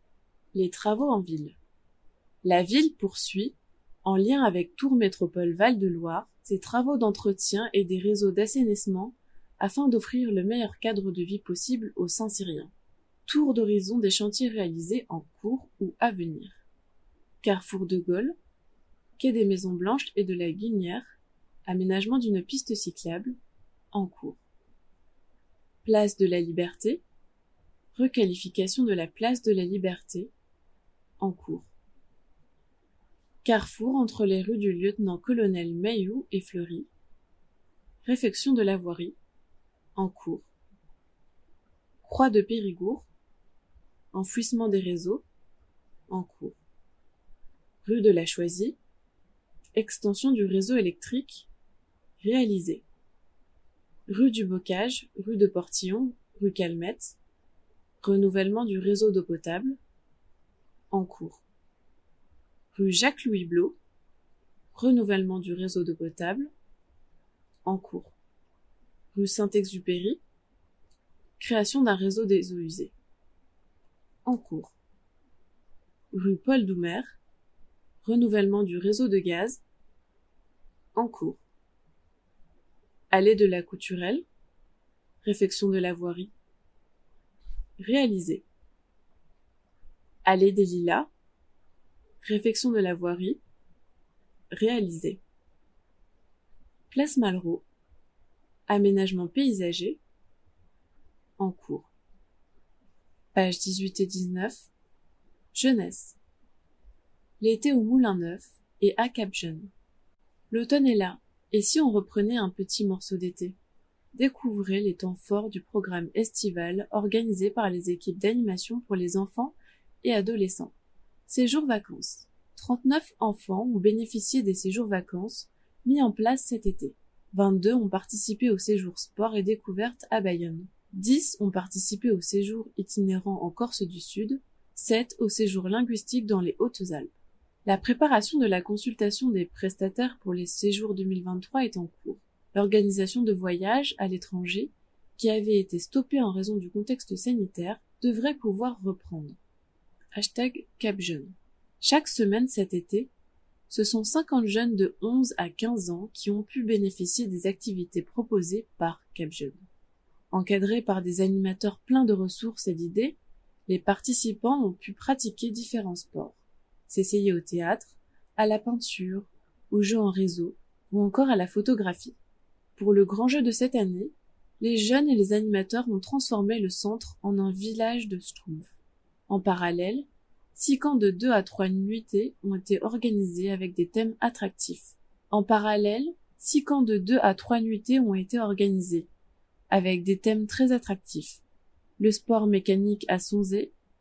Les travaux en ville. La ville poursuit, en lien avec Tours Métropole Val-de-Loire, ses travaux d'entretien et des réseaux d'assainissement afin d'offrir le meilleur cadre de vie possible aux Saint-Cyriens. Tour d'horizon des chantiers réalisés en cours ou à venir. Carrefour de Gaulle, quai des Maisons Blanches et de la Guinière, aménagement d'une piste cyclable, en cours. Place de la Liberté, requalification de la place de la Liberté, en cours. Carrefour entre les rues du lieutenant-colonel Mayou et Fleury, réfection de la voirie, en cours. Croix de Périgord, enfouissement des réseaux, en cours. Rue de la Choisie, extension du réseau électrique, réalisée. Rue du Bocage, rue de Portillon, rue Calmette, renouvellement du réseau d'eau potable, en cours. Rue Jacques-Louis Blot, renouvellement du réseau d'eau potable, en cours. Rue Saint-Exupéry, création d'un réseau des eaux usées, en cours. Rue Paul Doumer, renouvellement du réseau de gaz, en cours. Allée de la Couturelle, réfection de la voirie, réalisée. Allée des Lilas, réfection de la voirie, réalisée. Place Malraux, aménagement paysager, en cours. Pages dix-huit et dix-neuf. Jeunesse. L'été au Moulin Neuf et à Cap-Jeune. L'automne est là, et si on reprenait un petit morceau d'été? Découvrez les temps forts du programme estival organisé par les équipes d'animation pour les enfants et adolescents. Séjours vacances. trente-neuf enfants ont bénéficié des séjours vacances mis en place cet été. vingt-deux ont participé au séjour sport et découverte à Bayonne. dix ont participé au séjour itinérant en Corse du Sud, sept au séjour linguistique dans les Hautes-Alpes. La préparation de la consultation des prestataires pour les séjours deux mille vingt-trois est en cours. L'organisation de voyages à l'étranger, qui avait été stoppée en raison du contexte sanitaire, devrait pouvoir reprendre. Hashtag Cap-Jeune. Chaque semaine cet été, ce sont cinquante jeunes de onze à quinze ans qui ont pu bénéficier des activités proposées par Cap-Jeune. Encadrés par des animateurs pleins de ressources et d'idées, les participants ont pu pratiquer différents sports, s'essayer au théâtre, à la peinture, aux jeux en réseau ou encore à la photographie. Pour le grand jeu de cette année, les jeunes et les animateurs ont transformé le centre en un village de Schtroumpfs. En parallèle, six camps de deux à trois nuitées ont été organisés avec des thèmes attractifs. En parallèle, six camps de deux à trois nuitées ont été organisés avec des thèmes très attractifs. Le sport mécanique à Sonzé,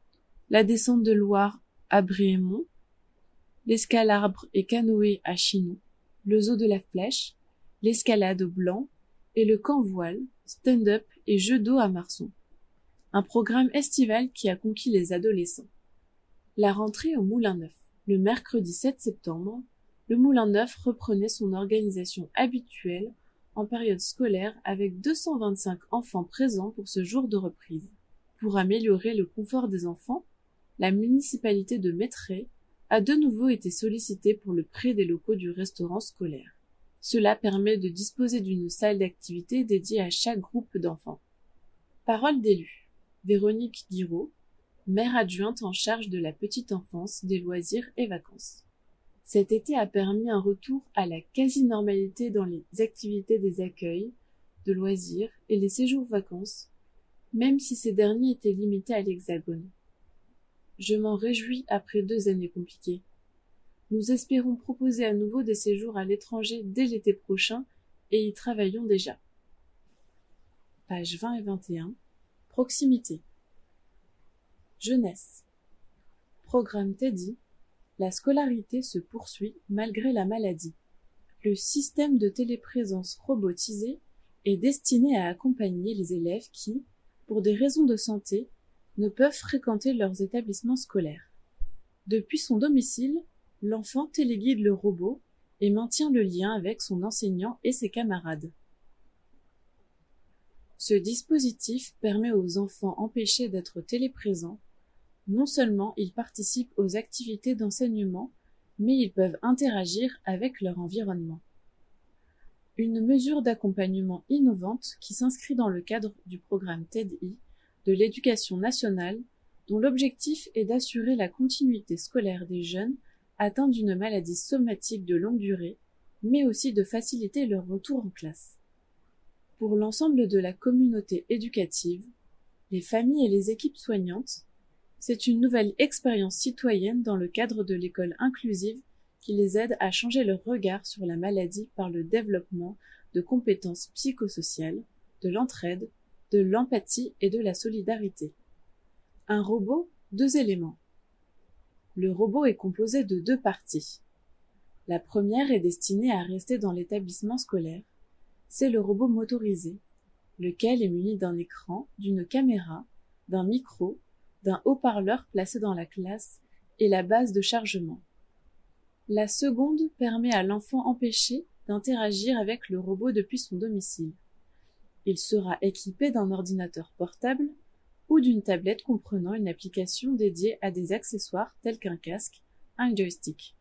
la descente de Loire à Bréhémont, l'escalabre et canoë à Chinon, le zoo de la Flèche, l'escalade au Blanc et le camp voile, stand-up et jeux d'eau à Marson. Un programme estival qui a conquis les adolescents. La rentrée au Moulin Neuf. Le mercredi sept septembre, le Moulin Neuf reprenait son organisation habituelle en période scolaire avec deux cent vingt-cinq enfants présents pour ce jour de reprise. Pour améliorer le confort des enfants, la municipalité de Mettray a de nouveau été sollicitée pour le prêt des locaux du restaurant scolaire. Cela permet de disposer d'une salle d'activité dédiée à chaque groupe d'enfants. Parole d'élu. Véronique Guiraud, maire adjointe en charge de la petite enfance, des loisirs et vacances. Cet été a permis un retour à la quasi-normalité dans les activités des accueils, de loisirs et les séjours vacances, même si ces derniers étaient limités à l'Hexagone. Je m'en réjouis après deux années compliquées. Nous espérons proposer à nouveau des séjours à l'étranger dès l'été prochain et y travaillons déjà. Pages vingt et vingt et un. Proximité. Jeunesse. Programme Teddy. La scolarité se poursuit malgré la maladie. Le système de téléprésence robotisé est destiné à accompagner les élèves qui, pour des raisons de santé, ne peuvent fréquenter leurs établissements scolaires. Depuis son domicile, l'enfant téléguide le robot et maintient le lien avec son enseignant et ses camarades. Ce dispositif permet aux enfants empêchés d'être téléprésents. Non seulement ils participent aux activités d'enseignement, mais ils peuvent interagir avec leur environnement. Une mesure d'accompagnement innovante qui s'inscrit dans le cadre du programme TED-I de l'éducation nationale, dont l'objectif est d'assurer la continuité scolaire des jeunes atteints d'une maladie somatique de longue durée, mais aussi de faciliter leur retour en classe. Pour l'ensemble de la communauté éducative, les familles et les équipes soignantes, c'est une nouvelle expérience citoyenne dans le cadre de l'école inclusive qui les aide à changer leur regard sur la maladie par le développement de compétences psychosociales, de l'entraide, de l'empathie et de la solidarité. Un robot, deux éléments. Le robot est composé de deux parties. La première est destinée à rester dans l'établissement scolaire. C'est le robot motorisé, lequel est muni d'un écran, d'une caméra, d'un micro, d'un haut-parleur placé dans la classe et la base de chargement. La seconde permet à l'enfant empêché d'interagir avec le robot depuis son domicile. Il sera équipé d'un ordinateur portable ou d'une tablette comprenant une application dédiée à des accessoires tels qu'un casque, un joystick.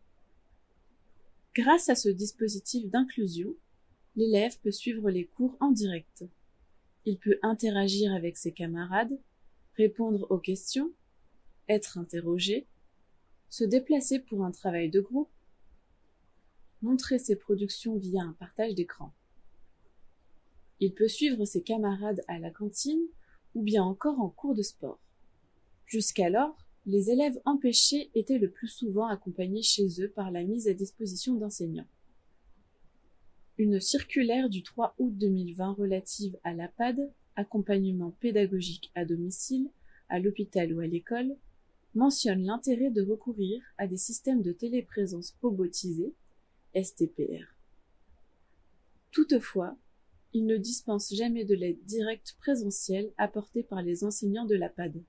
Grâce à ce dispositif d'inclusion, l'élève peut suivre les cours en direct. Il peut interagir avec ses camarades, répondre aux questions, être interrogé, se déplacer pour un travail de groupe, montrer ses productions via un partage d'écran. Il peut suivre ses camarades à la cantine ou bien encore en cours de sport. Jusqu'alors, les élèves empêchés étaient le plus souvent accompagnés chez eux par la mise à disposition d'enseignants. Une circulaire du trois août deux mille vingt relative à l'A P A D, accompagnement pédagogique à domicile, à l'hôpital ou à l'école, mentionne l'intérêt de recourir à des systèmes de téléprésence robotisés, S T P R. Toutefois, il ne dispense jamais de l'aide directe présentielle apportée par les enseignants de l'A P A D.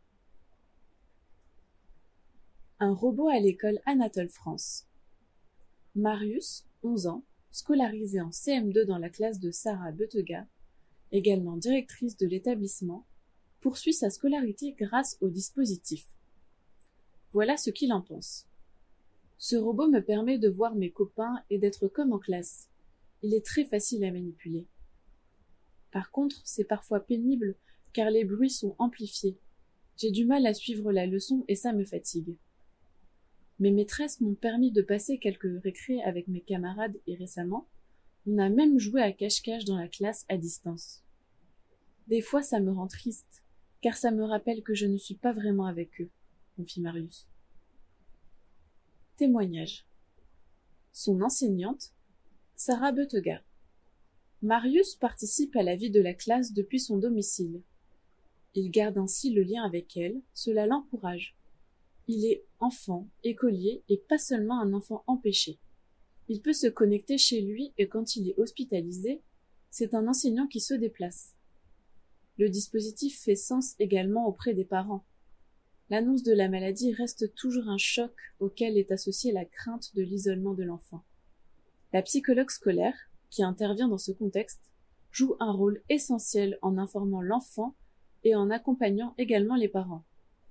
Un robot à l'école Anatole France. Marius, onze ans, scolarisé en C M deux dans la classe de Sarah Betega, également directrice de l'établissement, poursuit sa scolarité grâce au dispositif. Voilà ce qu'il en pense. Ce robot me permet de voir mes copains et d'être comme en classe. Il est très facile à manipuler. Par contre, c'est parfois pénible car les bruits sont amplifiés. J'ai du mal à suivre la leçon et ça me fatigue. Mes maîtresses m'ont permis de passer quelques récrés avec mes camarades et récemment, on a même joué à cache-cache dans la classe à distance. Des fois, ça me rend triste, car ça me rappelle que je ne suis pas vraiment avec eux, confie Marius. Témoignage. Son enseignante, Sarah Betega. Marius participe à la vie de la classe depuis son domicile. Il garde ainsi le lien avec elle, cela l'encourage. Il est enfant, écolier et pas seulement un enfant empêché. Il peut se connecter chez lui et quand il est hospitalisé, c'est un enseignant qui se déplace. Le dispositif fait sens également auprès des parents. L'annonce de la maladie reste toujours un choc auquel est associée la crainte de l'isolement de l'enfant. La psychologue scolaire, qui intervient dans ce contexte, joue un rôle essentiel en informant l'enfant et en accompagnant également les parents.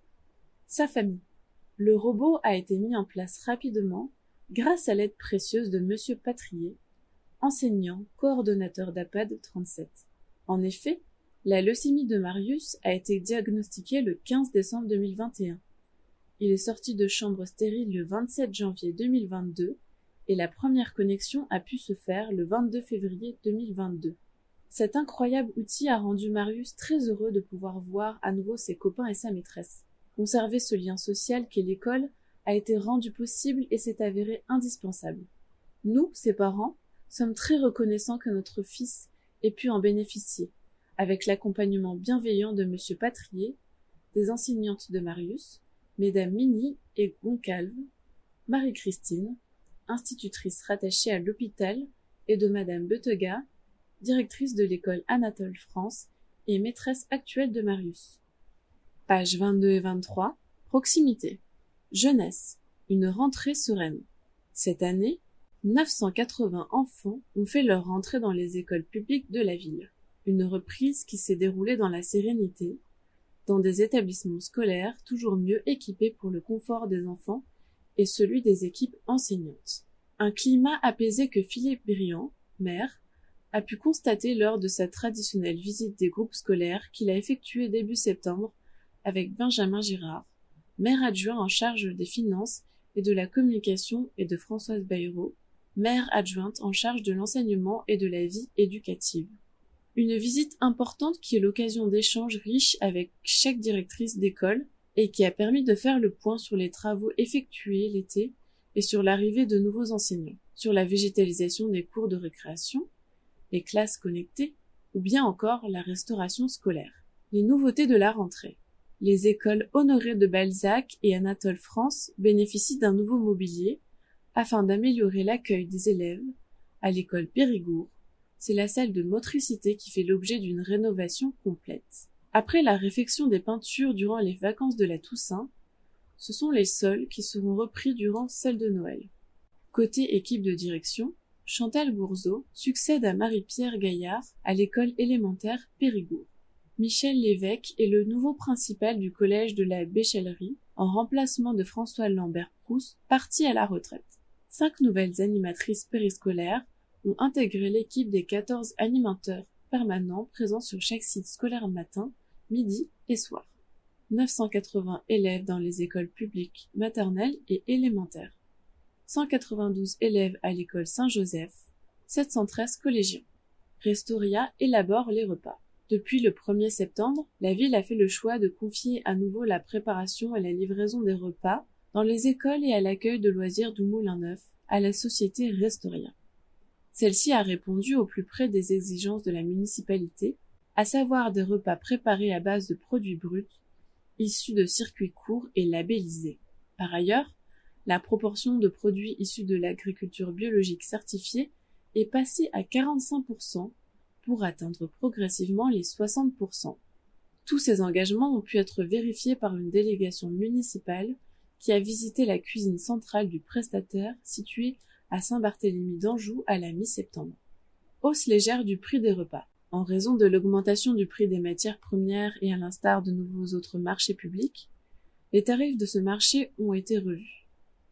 Sa famille. Le robot a été mis en place rapidement grâce à l'aide précieuse de Monsieur Patrier, enseignant, coordonnateur d'A P A D trente-sept. En effet, la leucémie de Marius a été diagnostiquée le quinze décembre deux mille vingt et un. Il est sorti de chambre stérile le vingt-sept janvier deux mille vingt-deux et la première connexion a pu se faire le vingt-deux février deux mille vingt-deux. Cet incroyable outil a rendu Marius très heureux de pouvoir voir à nouveau ses copains et sa maîtresse. Conserver ce lien social qu'est l'école a été rendu possible et s'est avéré indispensable. Nous, ses parents, sommes très reconnaissants que notre fils ait pu en bénéficier, avec l'accompagnement bienveillant de Monsieur Patrier, des enseignantes de Marius, Mesdames Mini et Goncalves, Marie-Christine, institutrice rattachée à l'hôpital, et de Madame Betega, directrice de l'école Anatole France et maîtresse actuelle de Marius. Pages vingt-deux et vingt-trois, proximité. Jeunesse, une rentrée sereine. Cette année, neuf cent quatre-vingts enfants ont fait leur rentrée dans les écoles publiques de la ville. Une reprise qui s'est déroulée dans la sérénité, dans des établissements scolaires toujours mieux équipés pour le confort des enfants et celui des équipes enseignantes. Un climat apaisé que Philippe Briand, maire, a pu constater lors de sa traditionnelle visite des groupes scolaires qu'il a effectuée début septembre avec Benjamin Girard, maire adjoint en charge des finances et de la communication, et de Françoise Bayrou, maire adjointe en charge de l'enseignement et de la vie éducative. Une visite importante qui est l'occasion d'échanges riches avec chaque directrice d'école et qui a permis de faire le point sur les travaux effectués l'été et sur l'arrivée de nouveaux enseignants, sur la végétalisation des cours de récréation, les classes connectées ou bien encore la restauration scolaire. Les nouveautés de la rentrée. Les écoles Honoré de Balzac et Anatole France bénéficient d'un nouveau mobilier afin d'améliorer l'accueil des élèves. À l'école Périgour, c'est la salle de motricité qui fait l'objet d'une rénovation complète. Après la réfection des peintures durant les vacances de la Toussaint, ce sont les sols qui seront repris durant celles de Noël. Côté équipe de direction, Chantal Bourzeau succède à Marie-Pierre Gaillard à l'école élémentaire Périgour. Michel Lévesque est le nouveau principal du collège de la Béchellerie, en remplacement de François Lambert-Proust, parti à la retraite. Cinq nouvelles animatrices périscolaires ont intégré l'équipe des quatorze animateurs permanents présents sur chaque site scolaire matin, midi et soir. neuf cent quatre-vingts élèves dans les écoles publiques, maternelles et élémentaires. cent quatre-vingt-douze élèves à l'école Saint-Joseph, sept cent treize collégiens. Restoria élabore les repas. Depuis le premier septembre, la ville a fait le choix de confier à nouveau la préparation et la livraison des repas dans les écoles et à l'accueil de loisirs du Moulin-Neuf à la société Restoria. Celle-ci a répondu au plus près des exigences de la municipalité, à savoir des repas préparés à base de produits bruts, issus de circuits courts et labellisés. Par ailleurs, la proportion de produits issus de l'agriculture biologique certifiée est passée à quarante-cinq pour cent pour atteindre progressivement les soixante pour cent. Tous ces engagements ont pu être vérifiés par une délégation municipale qui a visité la cuisine centrale du prestataire située à Saint-Barthélemy d'Anjou à la mi-septembre. Hausse légère du prix des repas. En raison de l'augmentation du prix des matières premières et à l'instar de nouveaux autres marchés publics, les tarifs de ce marché ont été revus.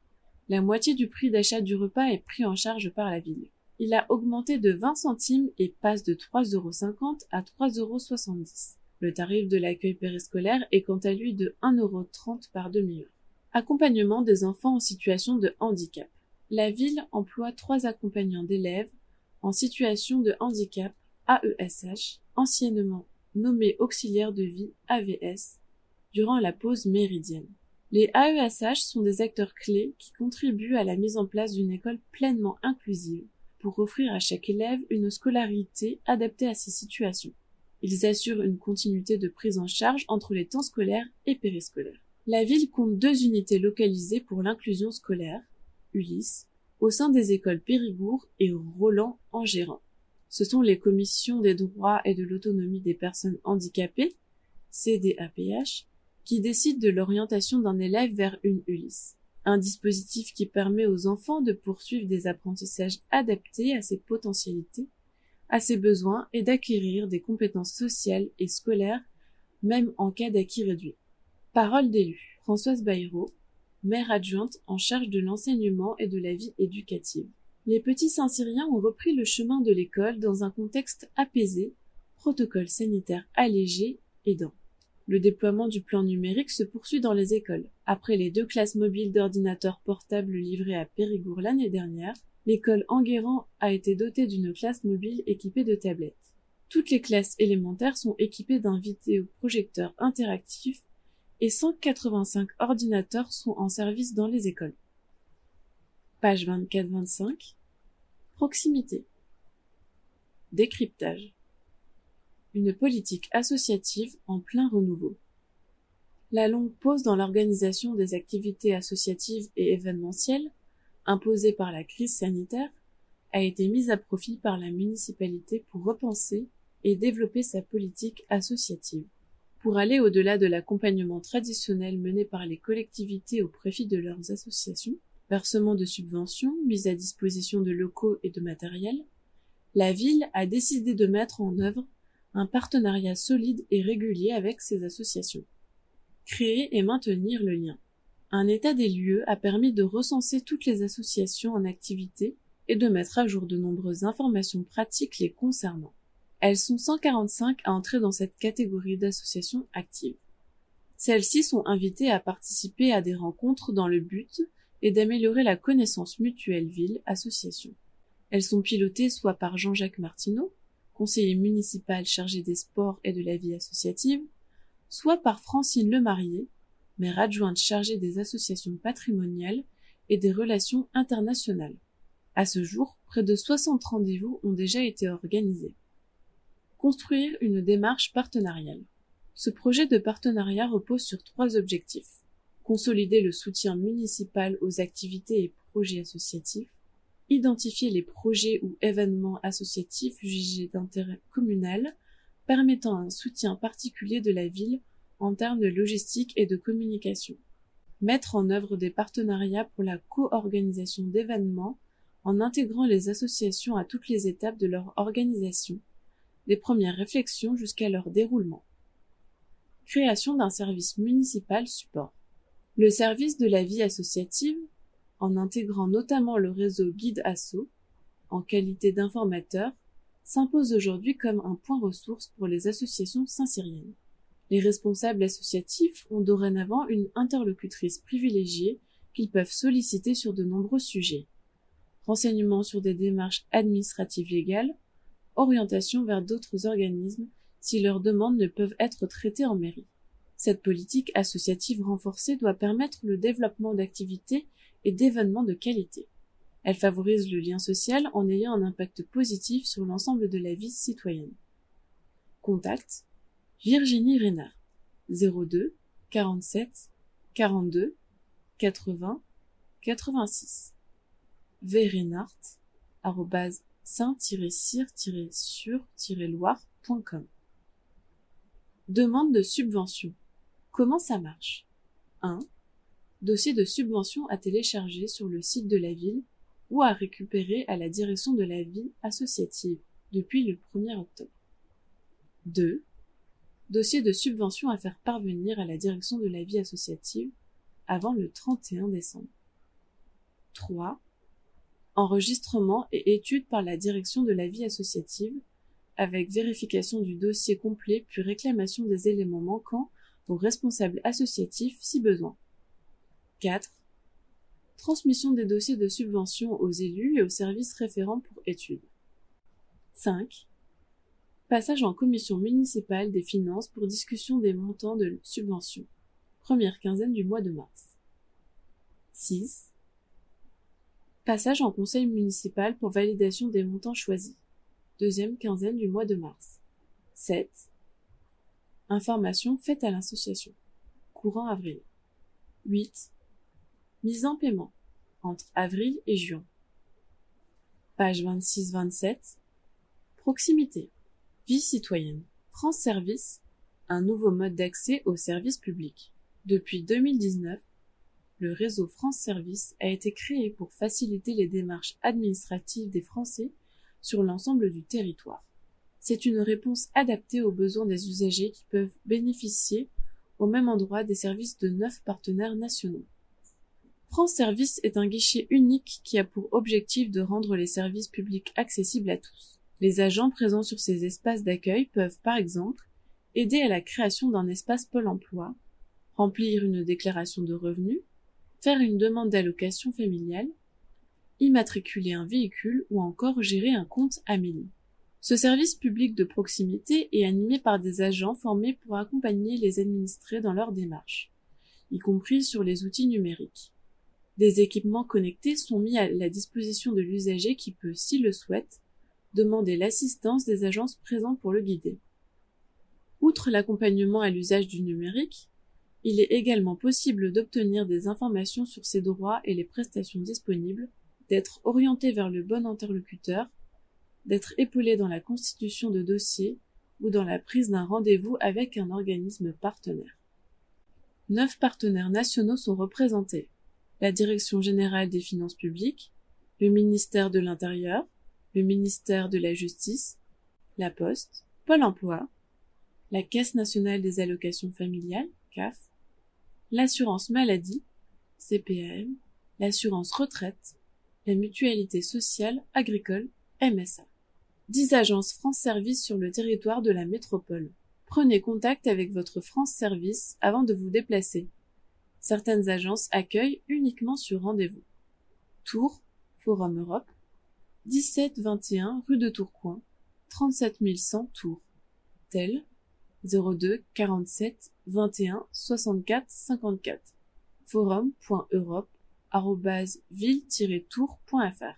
La moitié du prix d'achat du repas est pris en charge par la ville. Il a augmenté de vingt centimes et passe de trois euros cinquante à trois euros soixante-dix. Le tarif de l'accueil périscolaire est quant à lui de un euro trente par demi-heure. Accompagnement des enfants en situation de handicap. La ville emploie trois accompagnants d'élèves en situation de handicap A E S H, anciennement nommés auxiliaires de vie A V S, durant la pause méridienne. Les A E S H sont des acteurs clés qui contribuent à la mise en place d'une école pleinement inclusive pour offrir à chaque élève une scolarité adaptée à ses situations. Ils assurent une continuité de prise en charge entre les temps scolaires et périscolaires. La ville compte deux unités localisées pour l'inclusion scolaire, Ulysse, au sein des écoles Périgourt et Roland-Enguerrand. Ce sont les commissions des droits et de l'autonomie des personnes handicapées, C D A P H, qui décident de l'orientation d'un élève vers une Ulysse, un dispositif qui permet aux enfants de poursuivre des apprentissages adaptés à ses potentialités, à ses besoins et d'acquérir des compétences sociales et scolaires, même en cas d'acquis réduit. Parole d'élue. Françoise Bayrou, maire adjointe en charge de l'enseignement et de la vie éducative. Les petits Saint-Cyriens ont repris le chemin de l'école dans un contexte apaisé, protocole sanitaire allégé aidant. Le déploiement du plan numérique se poursuit dans les écoles. Après les deux classes mobiles d'ordinateurs portables livrées à Périgourt l'année dernière, l'école Enguerrand a été dotée d'une classe mobile équipée de tablettes. Toutes les classes élémentaires sont équipées d'un vidéoprojecteur interactif et cent quatre-vingt-cinq ordinateurs sont en service dans les écoles. Page vingt-quatre vingt-cinq. Proximité. Décryptage. Une politique associative en plein renouveau. La longue pause dans l'organisation des activités associatives et événementielles, imposée par la crise sanitaire, a été mise à profit par la municipalité pour repenser et développer sa politique associative. Pour aller au-delà de l'accompagnement traditionnel mené par les collectivités au profit de leurs associations, versement de subventions, mise à disposition de locaux et de matériel, la ville a décidé de mettre en œuvre un partenariat solide et régulier avec ces associations. Créer et maintenir le lien. Un état des lieux a permis de recenser toutes les associations en activité et de mettre à jour de nombreuses informations pratiques les concernant. Elles sont cent quarante-cinq à entrer dans cette catégorie d'associations actives. Celles-ci sont invitées à participer à des rencontres dans le but et d'améliorer la connaissance mutuelle ville-association. Elles sont pilotées soit par Jean-Jacques Martineau, conseiller municipal chargé des sports et de la vie associative, soit par Francine Lemarié, maire adjointe chargée des associations patrimoniales et des relations internationales. À ce jour, près de soixante rendez-vous ont déjà été organisés. Construire une démarche partenariale. Ce projet de partenariat repose sur trois objectifs. Consolider le soutien municipal aux activités et projets associatifs, identifier les projets ou événements associatifs jugés d'intérêt communal, permettant un soutien particulier de la ville en termes de logistique et de communication. Mettre en œuvre des partenariats pour la co-organisation d'événements en intégrant les associations à toutes les étapes de leur organisation, des premières réflexions jusqu'à leur déroulement. Création d'un service municipal support. Le service de la vie associative, en intégrant notamment le réseau Guide Asso, en qualité d'informateur, s'impose aujourd'hui comme un point ressource pour les associations saint-cyriennes. Les responsables associatifs ont dorénavant une interlocutrice privilégiée qu'ils peuvent solliciter sur de nombreux sujets. Renseignements sur des démarches administratives légales, orientation vers d'autres organismes si leurs demandes ne peuvent être traitées en mairie. Cette politique associative renforcée doit permettre le développement d'activités et d'événements de qualité. Elle favorise le lien social en ayant un impact positif sur l'ensemble de la vie citoyenne. Contact Virginie Reynard zéro deux quarante-sept quarante-deux quatre-vingts quatre-vingt-six vreinart arobase saint-cyr-sur-loire point com. Demande de subvention. Comment ça marche? un. Dossier de subvention à télécharger sur le site de la ville ou à récupérer à la direction de la vie associative depuis le premier octobre. deux. Dossier de subvention à faire parvenir à la direction de la vie associative avant le trente et un décembre. trois. Enregistrement et étude par la direction de la vie associative avec vérification du dossier complet puis réclamation des éléments manquants aux responsables associatifs si besoin. quatre. Transmission des dossiers de subvention aux élus et aux services référents pour études. cinq. Passage en commission municipale des finances pour discussion des montants de subvention. Première quinzaine du mois de mars. six. Passage en conseil municipal pour validation des montants choisis. Deuxième quinzaine du mois de mars. sept. Information faite à l'association. Courant avril. huit. Mise en paiement, entre avril et juin. Page vingt-six vingt-sept. Proximité. Vie citoyenne. France Service, un nouveau mode d'accès aux services publics. Depuis deux mille dix-neuf, le réseau France Service a été créé pour faciliter les démarches administratives des Français sur l'ensemble du territoire. C'est une réponse adaptée aux besoins des usagers qui peuvent bénéficier au même endroit des services de neuf partenaires nationaux. France Service est un guichet unique qui a pour objectif de rendre les services publics accessibles à tous. Les agents présents sur ces espaces d'accueil peuvent, par exemple, aider à la création d'un espace Pôle emploi, remplir une déclaration de revenus, faire une demande d'allocation familiale, immatriculer un véhicule ou encore gérer un compte Amélie. Ce service public de proximité est animé par des agents formés pour accompagner les administrés dans leurs démarches, y compris sur les outils numériques. Des équipements connectés sont mis à la disposition de l'usager qui peut, s'il le souhaite, demander l'assistance des agences présentes pour le guider. Outre l'accompagnement à l'usage du numérique, il est également possible d'obtenir des informations sur ses droits et les prestations disponibles, d'être orienté vers le bon interlocuteur, d'être épaulé dans la constitution de dossiers ou dans la prise d'un rendez-vous avec un organisme partenaire. Neuf partenaires nationaux sont représentés: la Direction générale des finances publiques, le ministère de l'Intérieur, le ministère de la Justice, la Poste, Pôle emploi, la Caisse nationale des allocations familiales, C A F, l'assurance maladie, C P A M, l'assurance retraite, la mutualité sociale agricole, M S A. dix agences France Service sur le territoire de la métropole. Prenez contact avec votre France Service avant de vous déplacer. Certaines agences accueillent uniquement sur rendez-vous. Tours, Forum Europe, dix-sept vingt et un rue de Tourcoing, trente-sept mille cent Tours. Tel, zéro deux quarante-sept vingt et un soixante-quatre cinquante-quatre. forum point europe arobase ville tiret tours point f r.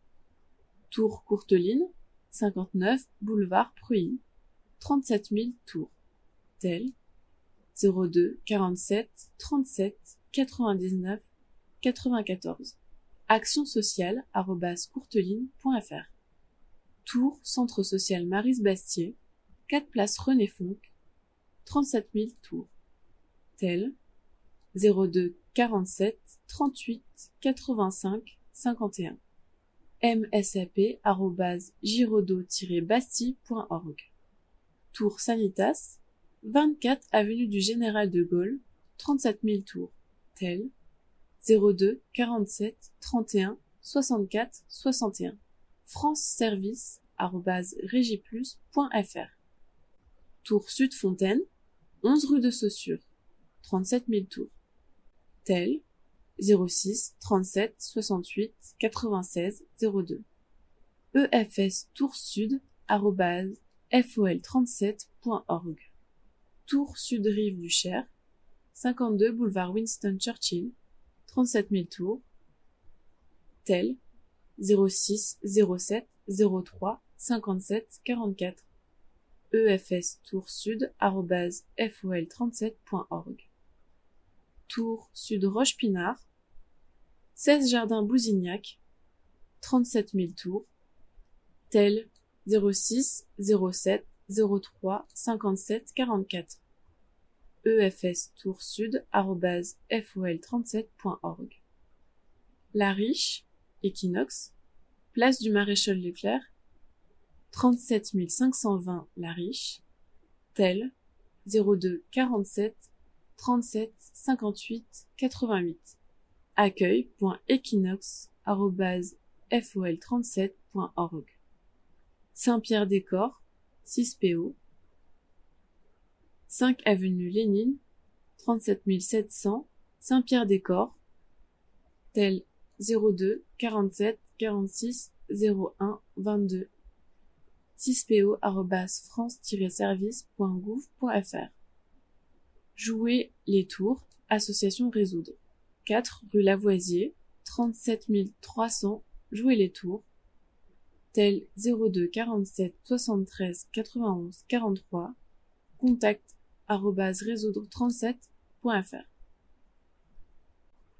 Tours Courteline, cinquante-neuf boulevard Pruy, trente-sept mille Tours. Tel, zéro deux quarante-sept trente-sept quatre-vingt-dix-neuf quatre-vingt-quatorze. action sociale arobase courteline point f r. Tours Centre social Maryse Bastier, quatre place René Fonck, trente-sept mille Tours. Tel, zéro deux quarante-sept trente-huit quatre-vingt-cinq cinquante et un. m s a p arobase giraudot tiret bastille point org. Tours Sanitas, vingt-quatre avenue du Général de Gaulle, trente-sept mille Tours. Tel, zéro deux quarante-sept trente et un soixante-quatre soixante et un. France Service arobase régiplus point f r. Tours Sud Fontaine, onze rue de Saussure, trente-sept mille Tours. Tel, zéro six trente-sept soixante-huit quatre-vingt-seize zéro deux. e f s tours sud arobase f o l trente-sept point org. Tours Sud Rive du Cher, cinquante-deux boulevard Winston Churchill, trente-sept mille Tours. Tel, zéro six zéro sept zéro trois cinquante-sept quarante-quatre. e f s tours sud arobase f o l trente-sept point org. Tours Sud Roche-Pinard, seize jardin Bousignac, trente-sept mille Tours. Tel, zéro six zéro sept zéro trois cinquante-sept quarante-quatre. e f s tours sud arobase f o l trente-sept point org. La Riche, Equinox, place du Maréchal Leclerc, trente-sept mille cinq cent vingt La Riche. Tel, zéro deux quarante-sept trente-sept cinquante-huit quatre-vingt-huit. accueil point equinox arobase f o l trente-sept point org. Saint-Pierre-des-Corps, six P O, cinq avenue Lénine, trente-sept mille sept cents Saint-Pierre-des-Corps. Tel, zéro deux quarante-sept quarante-six zéro un vingt-deux. six P O arobase france tiret service point gouv point f r. Jouer les Tours, association Résoudre, quatre rue Lavoisier, trente-sept mille trois cents Jouer les Tours. Tel, zéro deux quarante-sept soixante-treize quatre-vingt-onze quarante-trois. Contact arobase résoudre trente-sept point f r.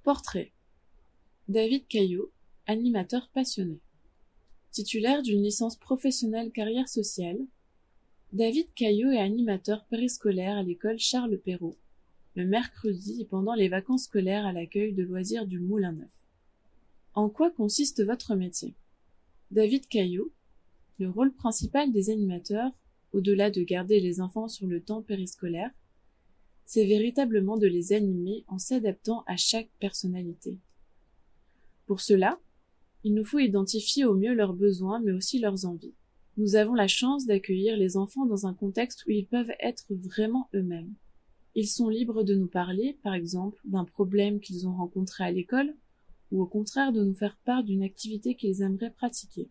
Portrait. David Caillot, animateur passionné. Titulaire d'une licence professionnelle carrière sociale, David Caillot est animateur périscolaire à l'école Charles Perrault, le mercredi et pendant les vacances scolaires à l'accueil de loisirs du Moulin Neuf. En quoi consiste votre métier? David Caillot, le rôle principal des animateurs, au-delà de garder les enfants sur le temps périscolaire, c'est véritablement de les animer en s'adaptant à chaque personnalité. Pour cela, il nous faut identifier au mieux leurs besoins mais aussi leurs envies. Nous avons la chance d'accueillir les enfants dans un contexte où ils peuvent être vraiment eux-mêmes. Ils sont libres de nous parler, par exemple, d'un problème qu'ils ont rencontré à l'école, ou au contraire de nous faire part d'une activité qu'ils aimeraient pratiquer.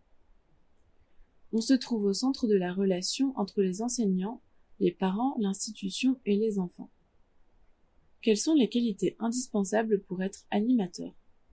On se trouve au centre de la relation entre les enseignants, les parents, l'institution et les enfants. Quelles sont les qualités indispensables pour être animateur?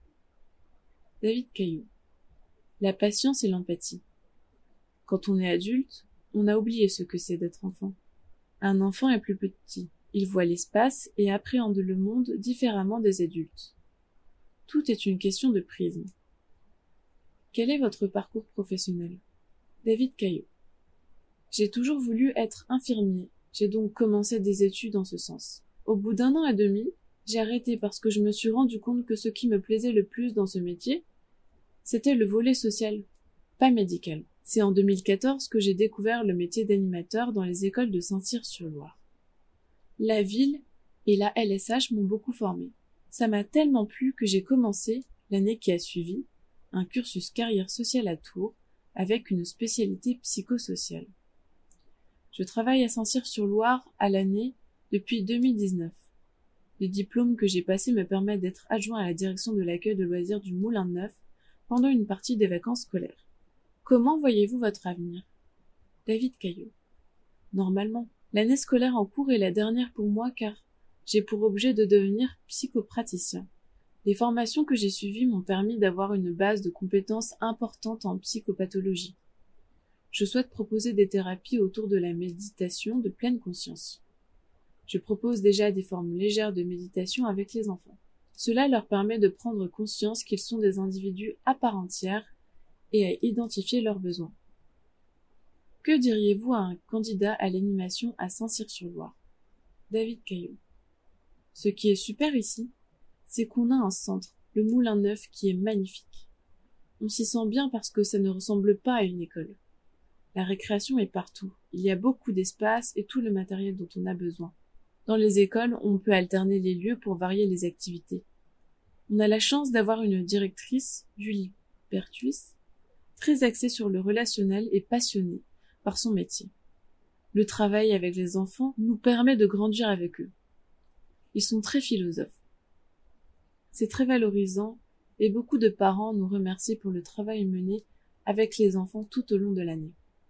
David Caillot. La patience et l'empathie. Quand on est adulte, on a oublié ce que c'est d'être enfant. Un enfant est plus petit. Il voit l'espace et appréhende le monde différemment des adultes. Tout est une question de prisme. Quel est votre parcours professionnel? David Caillot. J'ai toujours voulu être infirmier. J'ai donc commencé des études en ce sens. Au bout d'un an et demi, j'ai arrêté parce que je me suis rendu compte que ce qui me plaisait le plus dans ce métier, c'était le volet social, pas médical. C'est en deux mille quatorze que j'ai découvert le métier d'animateur dans les écoles de Saint-Cyr-sur-Loire. La ville et la L S H m'ont beaucoup formé. Ça m'a tellement plu que j'ai commencé, l'année qui a suivi, un cursus carrière sociale à Tours avec une spécialité psychosociale. Je travaille à Saint-Cyr-sur-Loire à l'année depuis deux mille dix-neuf. Le diplôme que j'ai passé me permet d'être adjoint à la direction de l'accueil de loisirs du Moulin Neuf pendant une partie des vacances scolaires. Comment voyez-vous votre avenir? David Caillot. Normalement, l'année scolaire en cours est la dernière pour moi car j'ai pour objet de devenir psychopraticien. Les formations que j'ai suivies m'ont permis d'avoir une base de compétences importante en psychopathologie. Je souhaite proposer des thérapies autour de la méditation de pleine conscience. Je propose déjà des formes légères de méditation avec les enfants. Cela leur permet de prendre conscience qu'ils sont des individus à part entière et à identifier leurs besoins. Que diriez-vous à un candidat à l'animation à Saint-Cyr-sur-Loire? David Caillot. Ce qui est super ici, c'est qu'on a un centre, le Moulin Neuf, qui est magnifique. On s'y sent bien parce que ça ne ressemble pas à une école. La récréation est partout, il y a beaucoup d'espace et tout le matériel dont on a besoin. Dans les écoles, on peut alterner les lieux pour varier les activités. On a la chance d'avoir une directrice, Julie Pertuis, très axée sur le relationnel et passionnée par son métier. Le travail avec les enfants nous permet de grandir avec eux. Ils sont très philosophes. C'est très valorisant et beaucoup de parents nous remercient pour le travail mené avec les enfants tout au long de l'année.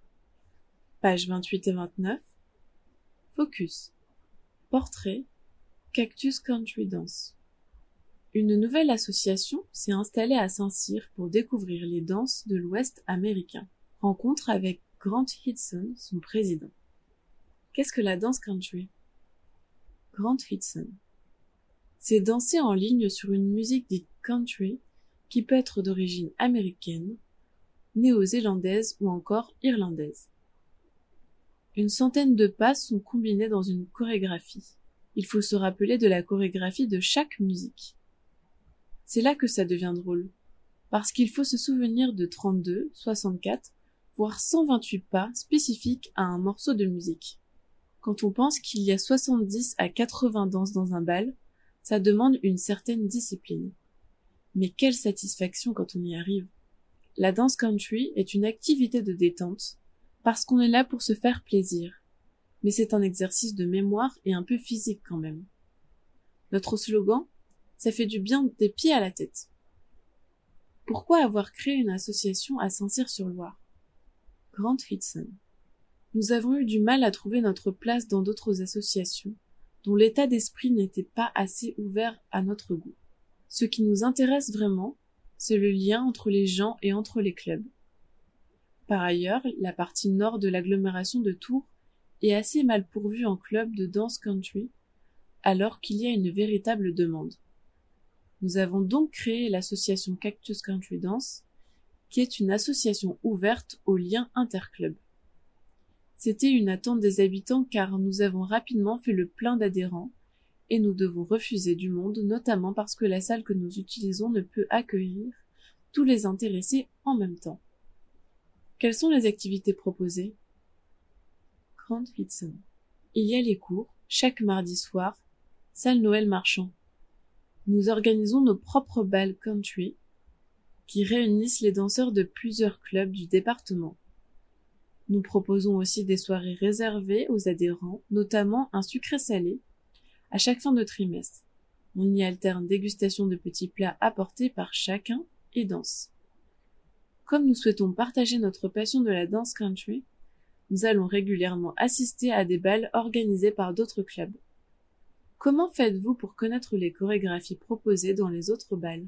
Pages vingt-huit et vingt-neuf. Focus. Portrait. Cactus Country Dance. Une nouvelle association s'est installée à Saint-Cyr pour découvrir les danses de l'Ouest américain. Rencontre avec Grant Hidson, son président. Qu'est-ce que la danse country? Grant Hidson. C'est danser en ligne sur une musique dite country qui peut être d'origine américaine, néo-zélandaise ou encore irlandaise. Une centaine de pas sont combinés dans une chorégraphie. Il faut se rappeler de la chorégraphie de chaque musique. C'est là que ça devient drôle, parce qu'il faut se souvenir de trente-deux, soixante-quatre, voire cent vingt-huit pas spécifiques à un morceau de musique. Quand on pense qu'il y a soixante-dix à quatre-vingts danses dans un bal, ça demande une certaine discipline. Mais quelle satisfaction quand on y arrive! La danse country est une activité de détente, parce qu'on est là pour se faire plaisir. Mais c'est un exercice de mémoire et un peu physique quand même. Notre slogan, ça fait du bien des pieds à la tête. Pourquoi avoir créé une association à Saint-Cyr-sur-Loire? Grant Hidson. Nous avons eu du mal à trouver notre place dans d'autres associations, dont l'état d'esprit n'était pas assez ouvert à notre goût. Ce qui nous intéresse vraiment, c'est le lien entre les gens et entre les clubs. Par ailleurs, la partie nord de l'agglomération de Tours est assez mal pourvue en clubs de danse country, alors qu'il y a une véritable demande. Nous avons donc créé l'association Cactus Country Dance, qui est une association ouverte aux liens interclubs. C'était une attente des habitants car nous avons rapidement fait le plein d'adhérents et nous devons refuser du monde, notamment parce que la salle que nous utilisons ne peut accueillir tous les intéressés en même temps. Quelles sont les activités proposées? Grant Whitson. Il y a les cours, chaque mardi soir, salle Noël marchand. Nous organisons nos propres balles country, qui réunissent les danseurs de plusieurs clubs du département. Nous proposons aussi des soirées réservées aux adhérents, notamment un sucré-salé, à chaque fin de trimestre. On y alterne dégustation de petits plats apportés par chacun et danse. Comme nous souhaitons partager notre passion de la danse country, nous allons régulièrement assister à des balles organisées par d'autres clubs. Comment faites-vous pour connaître les chorégraphies proposées dans les autres balles?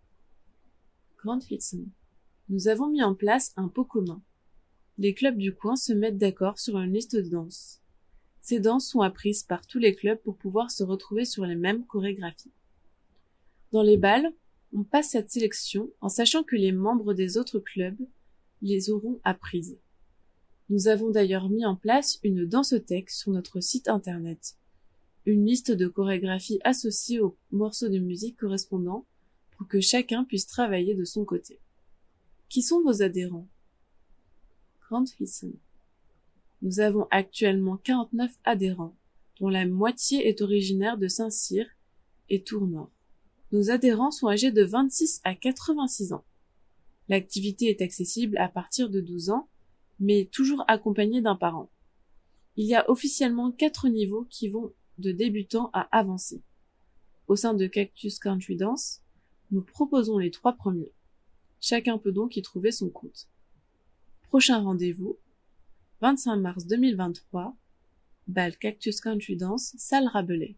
Grant Whitson. Nous avons mis en place un pot commun. Les clubs du coin se mettent d'accord sur une liste de danses. Ces danses sont apprises par tous les clubs pour pouvoir se retrouver sur les mêmes chorégraphies. Dans les balles, on passe cette sélection en sachant que les membres des autres clubs les auront apprises. Nous avons d'ailleurs mis en place une dansothèque sur notre site internet. Une liste de chorégraphies associées aux morceaux de musique correspondants pour que chacun puisse travailler de son côté. Qui sont vos adhérents? Grant Whitson. Nous avons actuellement quarante-neuf adhérents, dont la moitié est originaire de Saint-Cyr et Tours-Nord. Nos adhérents sont âgés de vingt-six à quatre-vingt-six ans. L'activité est accessible à partir de douze ans, mais toujours accompagnée d'un parent. Il y a officiellement quatre niveaux qui vont de débutant à avancé. Au sein de Cactus Country Dance, nous proposons les trois premiers. Chacun peut donc y trouver son compte. Prochain rendez-vous, vingt-cinq mars deux mille vingt-trois, bal Cactus Country Dance, salle Rabelais.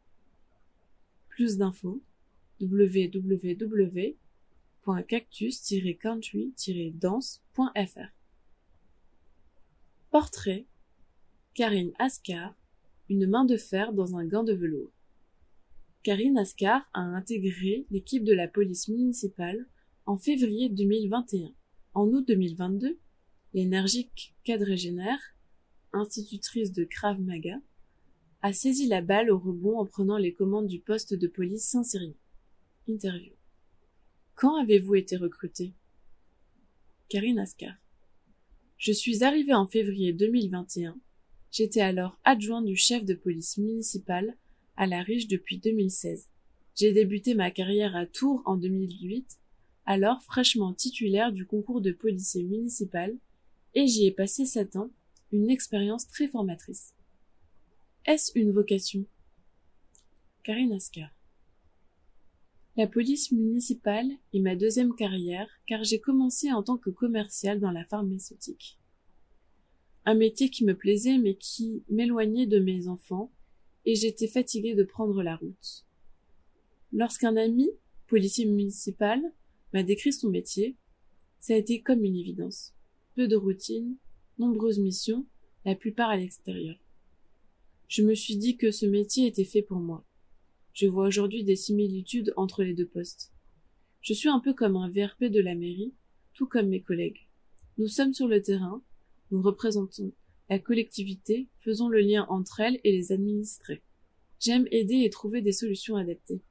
Plus d'infos, w w w point cactus tiret country tiret danse point f r. Portrait, Karine Ascar, une main de fer dans un gant de velours. Karine Ascar a intégré l'équipe de la police municipale en février deux mille vingt et un. En août deux mille vingt-deux, l'énergique quadragénaire, institutrice de Krav Maga, a saisi la balle au rebond en prenant les commandes du poste de police Saint-Cyrien. Interview. Quand avez-vous été recrutée? Karine Ascar. Je suis arrivée en février deux mille vingt et un. J'étais alors adjointe du chef de police municipal à La Riche depuis deux mille seize. J'ai débuté ma carrière à Tours en deux mille huit, alors fraîchement titulaire du concours de policier municipal, et j'y ai passé sept ans, une expérience très formatrice. Est-ce une vocation? Karine Ascar. La police municipale est ma deuxième carrière car j'ai commencé en tant que commercial dans la pharmaceutique. Un métier qui me plaisait mais qui m'éloignait de mes enfants et j'étais fatiguée de prendre la route. Lorsqu'un ami, policier municipal, m'a décrit son métier, ça a été comme une évidence. Peu de routine, nombreuses missions, la plupart à l'extérieur. Je me suis dit que ce métier était fait pour moi. Je vois aujourd'hui des similitudes entre les deux postes. Je suis un peu comme un V R P de la mairie, tout comme mes collègues. Nous sommes sur le terrain, nous représentons la collectivité, faisons le lien entre elle et les administrés. J'aime aider et trouver des solutions adaptées.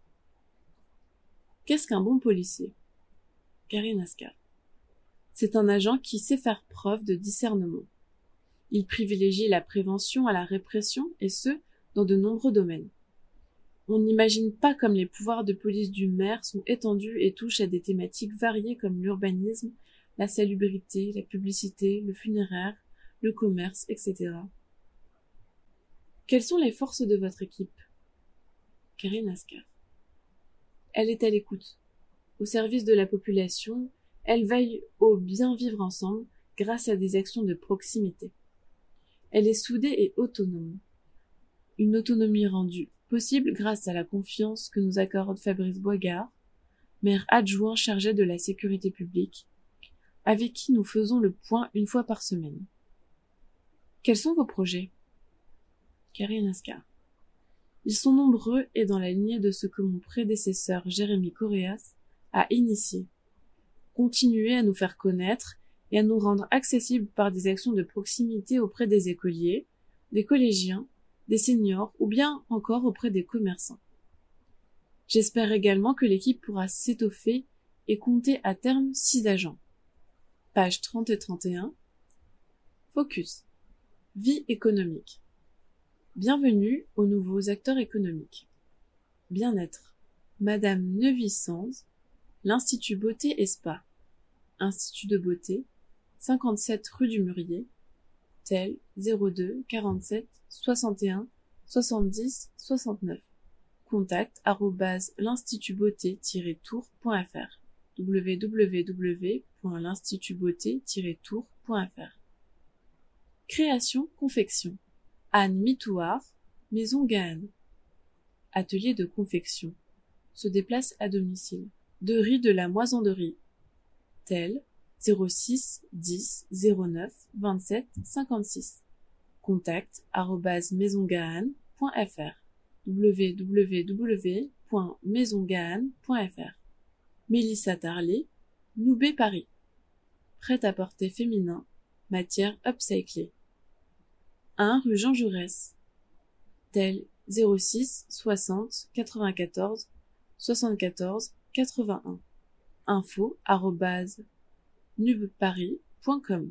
Qu'est-ce qu'un bon policier? Karine Ascar. C'est un agent qui sait faire preuve de discernement. Il privilégie la prévention à la répression, et ce, dans de nombreux domaines. On n'imagine pas comme les pouvoirs de police du maire sont étendus et touchent à des thématiques variées comme l'urbanisme, la salubrité, la publicité, le funéraire, le commerce, et cetera. Quelles sont les forces de votre équipe? Karine Ascar. Elle est à l'écoute. Au service de la population, elle veille au bien vivre ensemble grâce à des actions de proximité. Elle est soudée et autonome. Une autonomie rendue possible grâce à la confiance que nous accorde Fabrice Boigard, maire adjoint chargé de la sécurité publique, avec qui nous faisons le point une fois par semaine. Quels sont vos projets? Karine Ascar. Ils sont nombreux et dans la lignée de ce que mon prédécesseur Jérémy Coréas a initié. Continuer à nous faire connaître et à nous rendre accessibles par des actions de proximité auprès des écoliers, des collégiens, des seniors ou bien encore auprès des commerçants. J'espère également que l'équipe pourra s'étoffer et compter à terme six agents. Pages trente et trente et un. Focus. Vie économique. Bienvenue aux nouveaux acteurs économiques. Bien-être. Madame Neuvy-Sanz, l'Institut Beauté et Spa. Institut de beauté, cinquante-sept rue du Mûrier, tel zéro deux quarante-sept soixante et un soixante-dix soixante-neuf. Contact arobase l'institut beauté tiret tour point f r w w w point l'institut beauté tiret tour point f r. Création confection. Anne Mitouard, Maison Gahan. Atelier de confection. Se déplace à domicile. De riz de la moissonnerie. Tel zéro six dix zéro neuf vingt-sept cinquante-six. Contact arobase maison gahan point f r w w w point maison gahan point f r. Mélissa Tarlet, Noubé Paris. Prêt-à-porter féminin, matière upcyclée. un rue Jean Jaurès. Tel zéro six soixante quatre-vingt-quatorze soixante-quatorze quatre-vingt-un. Info arobase nubparis point com.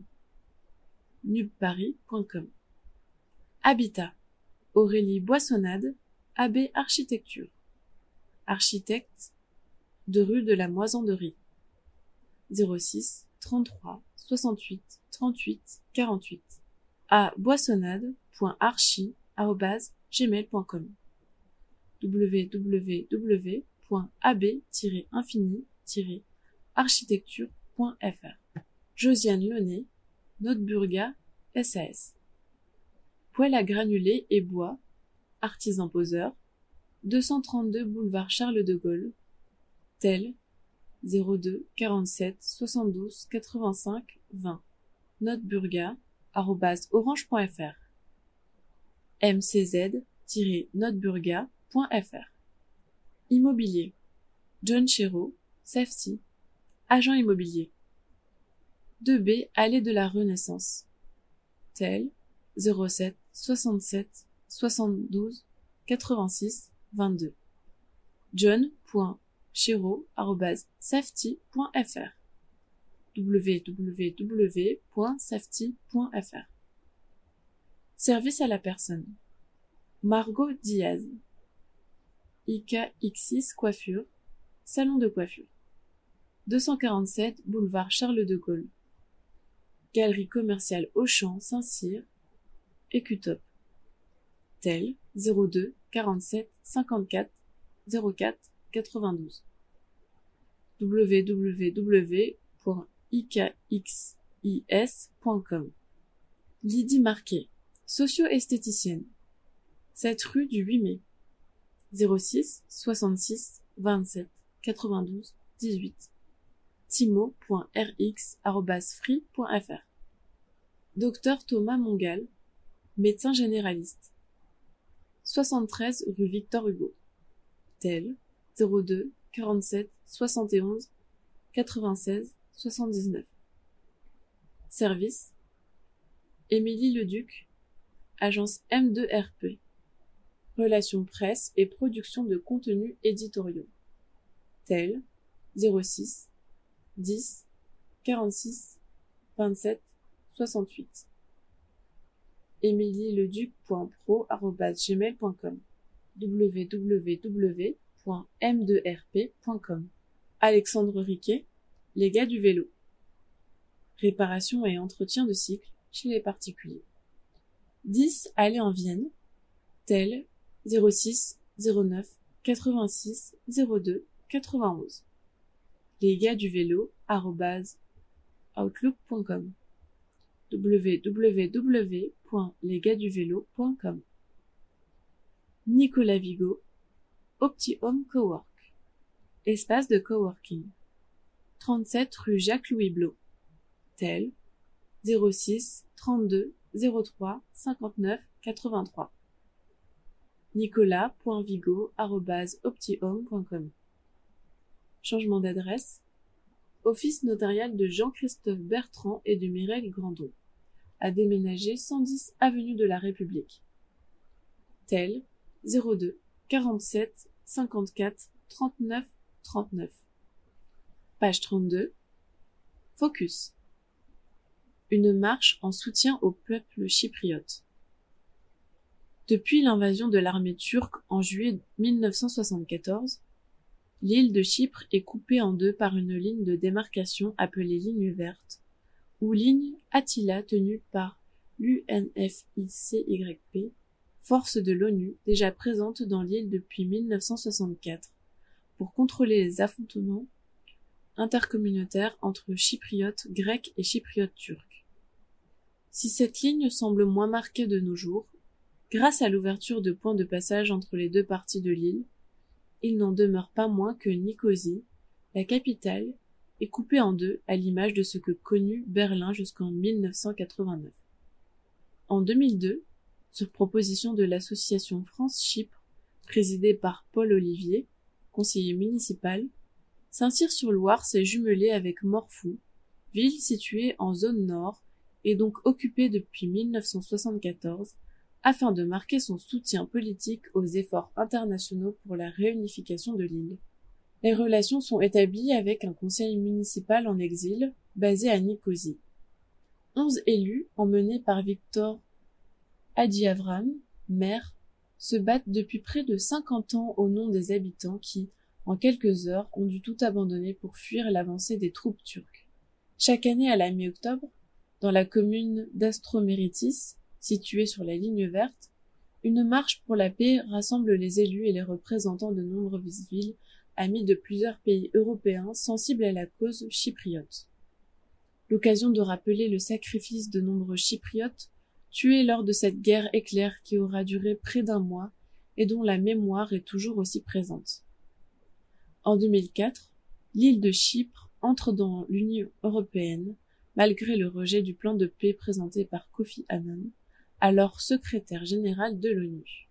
nubparis point com. Habitat. Aurélie Boissonnade, A B Architecture. Architecte de rue de la Moissonnerie. zéro six trente-trois soixante-huit trente-huit quarante-huit. A boissonnade point archi arobase gmail point com. w w w point a b tiret infini tiret architecture point f r. Josiane Launay, Notburga S A S. Poêle à granulés et bois, artisan poseur, deux cent trente-deux boulevard Charles de Gaulle, tel zéro deux quarante-sept soixante-douze quatre-vingt-cinq vingt. Notburga arobase orange point f r. m c z tiret notburga point f r. Immobilier. John Chéreau, Safety, agent immobilier. deux B, allée de la Renaissance. Tel zéro sept soixante-sept soixante-douze quatre-vingt-six vingt-deux. john.chéreau arobase safety point f r. w w w point safety point f r. Service à la personne. Margot Diaz. I K X six Coiffure, salon de coiffure. deux cent quarante-sept boulevard Charles de Gaulle. Galerie commerciale Auchan Saint-Cyr, Écutop. Tel zéro deux quarante-sept cinquante-quatre zéro quatre quatre-vingt-douze. w w w point i k x i s point com. Lydie Marquet, socio-esthéticienne. sept rue du huit mai. zéro six soixante-six vingt-sept quatre-vingt-douze dix-huit. timo.rx arobase free point f r. Docteur Thomas Mongal, médecin généraliste. soixante-treize rue Victor Hugo. Tel zéro deux quarante-sept soixante et onze quatre-vingt-seize soixante-dix-neuf. Service. Émilie Leduc, agence M deux R P. Relations presse et production de contenus éditoriaux. Tel zéro six dix quarante-six vingt-sept soixante-huit. emilieleduc point pro arobase gmail point com. w w w point m deux r p point com. Alexandre Riquet, les gars du vélo. Réparation et entretien de cycle chez les particuliers. dix allée en Vienne, tel zéro six zéro neuf quatre-vingt-six zéro deux quatre-vingt-onze. Les gars du vélo arobase outlook point com. w w w point lesgadsduvélo point com. Nicolas Vigo, OptiHome Cowork. Espace de coworking. trente-sept rue Jacques-Louis Blot. Tel zéro six trente-deux zéro trois cinquante-neuf quatre-vingt-trois. nicolas point vigo arobase optihome point com. Changement d'adresse. Office notarial de Jean-Christophe Bertrand et de Mireille Grandon, à déménager cent dix avenue de la République. Tel zéro deux quarante-sept cinquante-quatre trente-neuf trente-neuf. Page trente-deux. Focus. Une marche en soutien au peuple chypriote. Depuis l'invasion de l'armée turque en juillet mille neuf cent soixante-quatorze, l'île de Chypre est coupée en deux par une ligne de démarcation appelée ligne verte, ou ligne Attila tenue par l'U N F I C Y P, force de l'ONU déjà présente dans l'île depuis mille neuf cent soixante-quatre, pour contrôler les affrontements intercommunautaires entre chypriotes grecs et chypriotes turcs. Si cette ligne semble moins marquée de nos jours, grâce à l'ouverture de points de passage entre les deux parties de l'île, il n'en demeure pas moins que Nicosie, la capitale, est coupée en deux à l'image de ce que connut Berlin jusqu'en mille neuf cent quatre-vingt-neuf. En deux mille deux, sur proposition de l'association France-Chypre, présidée par Paul Olivier, conseiller municipal, Saint-Cyr-sur-Loire s'est jumelée avec Morphou, ville située en zone nord et donc occupée depuis mille neuf cent soixante-quatorze, afin de marquer son soutien politique aux efforts internationaux pour la réunification de l'île. Les relations sont établies avec un conseil municipal en exil, basé à Nicosie. Onze élus, emmenés par Victor Hadjiavram, maire, se battent depuis près de cinquante ans au nom des habitants qui, en quelques heures, ont dû tout abandonner pour fuir l'avancée des troupes turques. Chaque année à la mi-octobre, dans la commune d'Astroméritis, située sur la ligne verte, une marche pour la paix rassemble les élus et les représentants de nombreuses villes amies de plusieurs pays européens sensibles à la cause chypriote. L'occasion de rappeler le sacrifice de nombreux chypriotes tués lors de cette guerre éclair qui aura duré près d'un mois et dont la mémoire est toujours aussi présente. En deux mille quatre, l'île de Chypre entre dans l'Union européenne, malgré le rejet du plan de paix présenté par Kofi Annan, alors secrétaire général de l'ONU.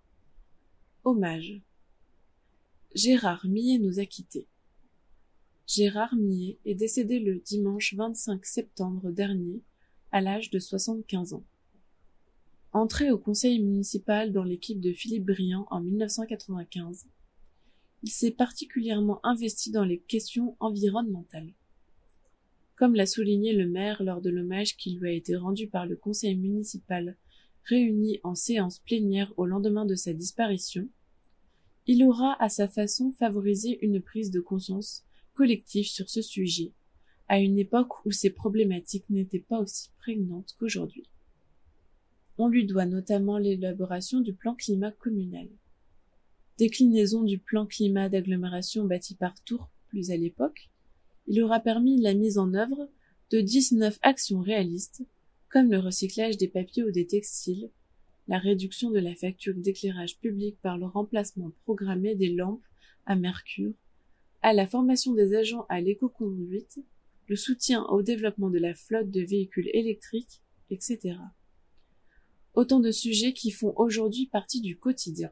Hommage. Gérard Millet nous a quittés. Gérard Millet est décédé le dimanche vingt-cinq septembre dernier, à l'âge de soixante-quinze ans. Entré au conseil municipal dans l'équipe de Philippe Briand en mille neuf cent quatre-vingt-quinze, il s'est particulièrement investi dans les questions environnementales. Comme l'a souligné le maire lors de l'hommage qui lui a été rendu par le conseil municipal réuni en séance plénière au lendemain de sa disparition, il aura à sa façon favorisé une prise de conscience collective sur ce sujet, à une époque où ces problématiques n'étaient pas aussi prégnantes qu'aujourd'hui. On lui doit notamment l'élaboration du plan climat communal. Déclinaison du plan climat d'agglomération bâti par Tours plus à l'époque, il aura permis la mise en œuvre de dix-neuf actions réalistes, comme le recyclage des papiers ou des textiles, la réduction de la facture d'éclairage public par le remplacement programmé des lampes à mercure, à la formation des agents à l'éco-conduite, le soutien au développement de la flotte de véhicules électriques, et cetera. Autant de sujets qui font aujourd'hui partie du quotidien.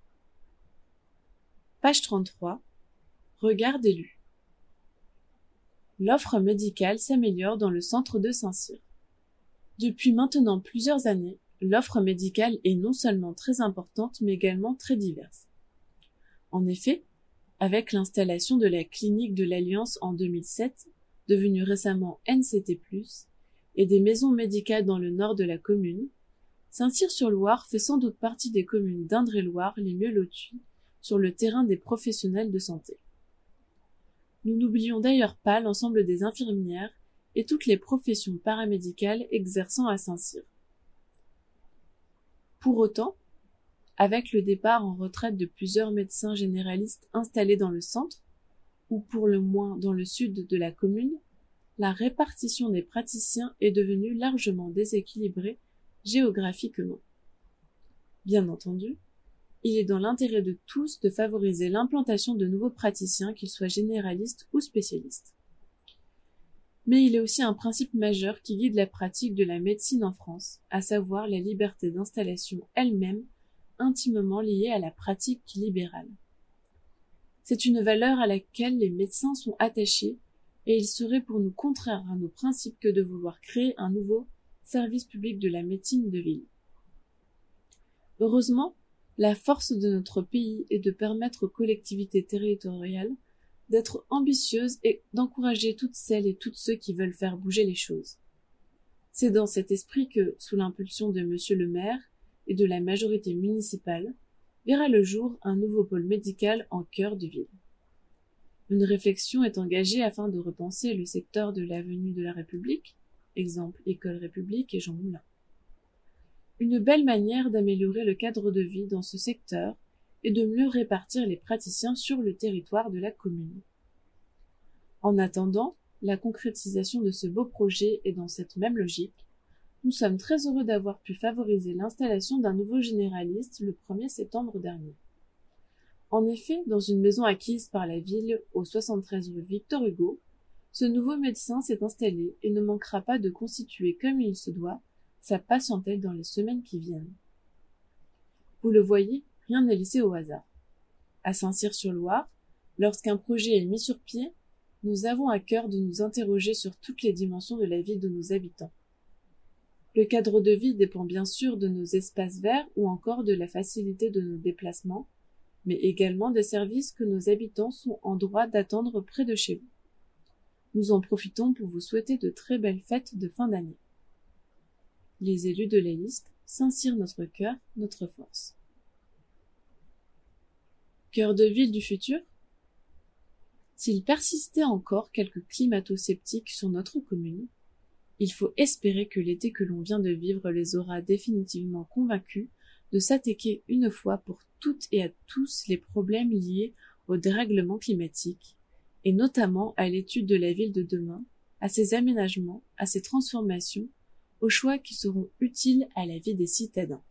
Page trente-trois. Regard d'élu. L'offre médicale s'améliore dans le centre de Saint-Cyr. Depuis maintenant plusieurs années, l'offre médicale est non seulement très importante, mais également très diverse. En effet, avec l'installation de la clinique de l'Alliance en deux mille sept, devenue récemment N C T plus, et des maisons médicales dans le nord de la commune, Saint-Cyr-sur-Loire fait sans doute partie des communes d'Indre-et-Loire les mieux loties sur le terrain des professionnels de santé. Nous n'oublions d'ailleurs pas l'ensemble des infirmières et toutes les professions paramédicales exerçant à Saint-Cyr. Pour autant, avec le départ en retraite de plusieurs médecins généralistes installés dans le centre, ou pour le moins dans le sud de la commune, la répartition des praticiens est devenue largement déséquilibrée géographiquement. Bien entendu, il est dans l'intérêt de tous de favoriser l'implantation de nouveaux praticiens, qu'ils soient généralistes ou spécialistes. Mais il est aussi un principe majeur qui guide la pratique de la médecine en France, à savoir la liberté d'installation elle-même, intimement liée à la pratique libérale. C'est une valeur à laquelle les médecins sont attachés et il serait pour nous contraire à nos principes que de vouloir créer un nouveau service public de la médecine de ville. Heureusement, la force de notre pays est de permettre aux collectivités territoriales d'être ambitieuses et d'encourager toutes celles et tous ceux qui veulent faire bouger les choses. C'est dans cet esprit que, sous l'impulsion de Monsieur le maire et de la majorité municipale, verra le jour un nouveau pôle médical en cœur de ville. Une réflexion est engagée afin de repenser le secteur de l'avenue de la République, exemple École République et Jean Moulin. Une belle manière d'améliorer le cadre de vie dans ce secteur et de mieux répartir les praticiens sur le territoire de la commune. En attendant la concrétisation de ce beau projet et dans cette même logique, nous sommes très heureux d'avoir pu favoriser l'installation d'un nouveau généraliste le premier septembre dernier. En effet, dans une maison acquise par la ville au soixante-treize rue Victor Hugo, ce nouveau médecin s'est installé et ne manquera pas de constituer comme il se doit sa patientèle dans les semaines qui viennent. Vous le voyez, rien n'est laissé au hasard. À Saint-Cyr-sur-Loire, lorsqu'un projet est mis sur pied, nous avons à cœur de nous interroger sur toutes les dimensions de la vie de nos habitants. Le cadre de vie dépend bien sûr de nos espaces verts ou encore de la facilité de nos déplacements, mais également des services que nos habitants sont en droit d'attendre près de chez vous. Nous en profitons pour vous souhaiter de très belles fêtes de fin d'année. Les élus de la liste, Saint-Cyr notre cœur, notre force. Cœur de ville du futur? S'il persistait encore quelques climato-sceptiques sur notre commune, il faut espérer que l'été que l'on vient de vivre les aura définitivement convaincus de s'attaquer une fois pour toutes et à tous les problèmes liés au dérèglement climatique, et notamment à l'étude de la ville de demain, à ses aménagements, à ses transformations, aux choix qui seront utiles à la vie des citadins.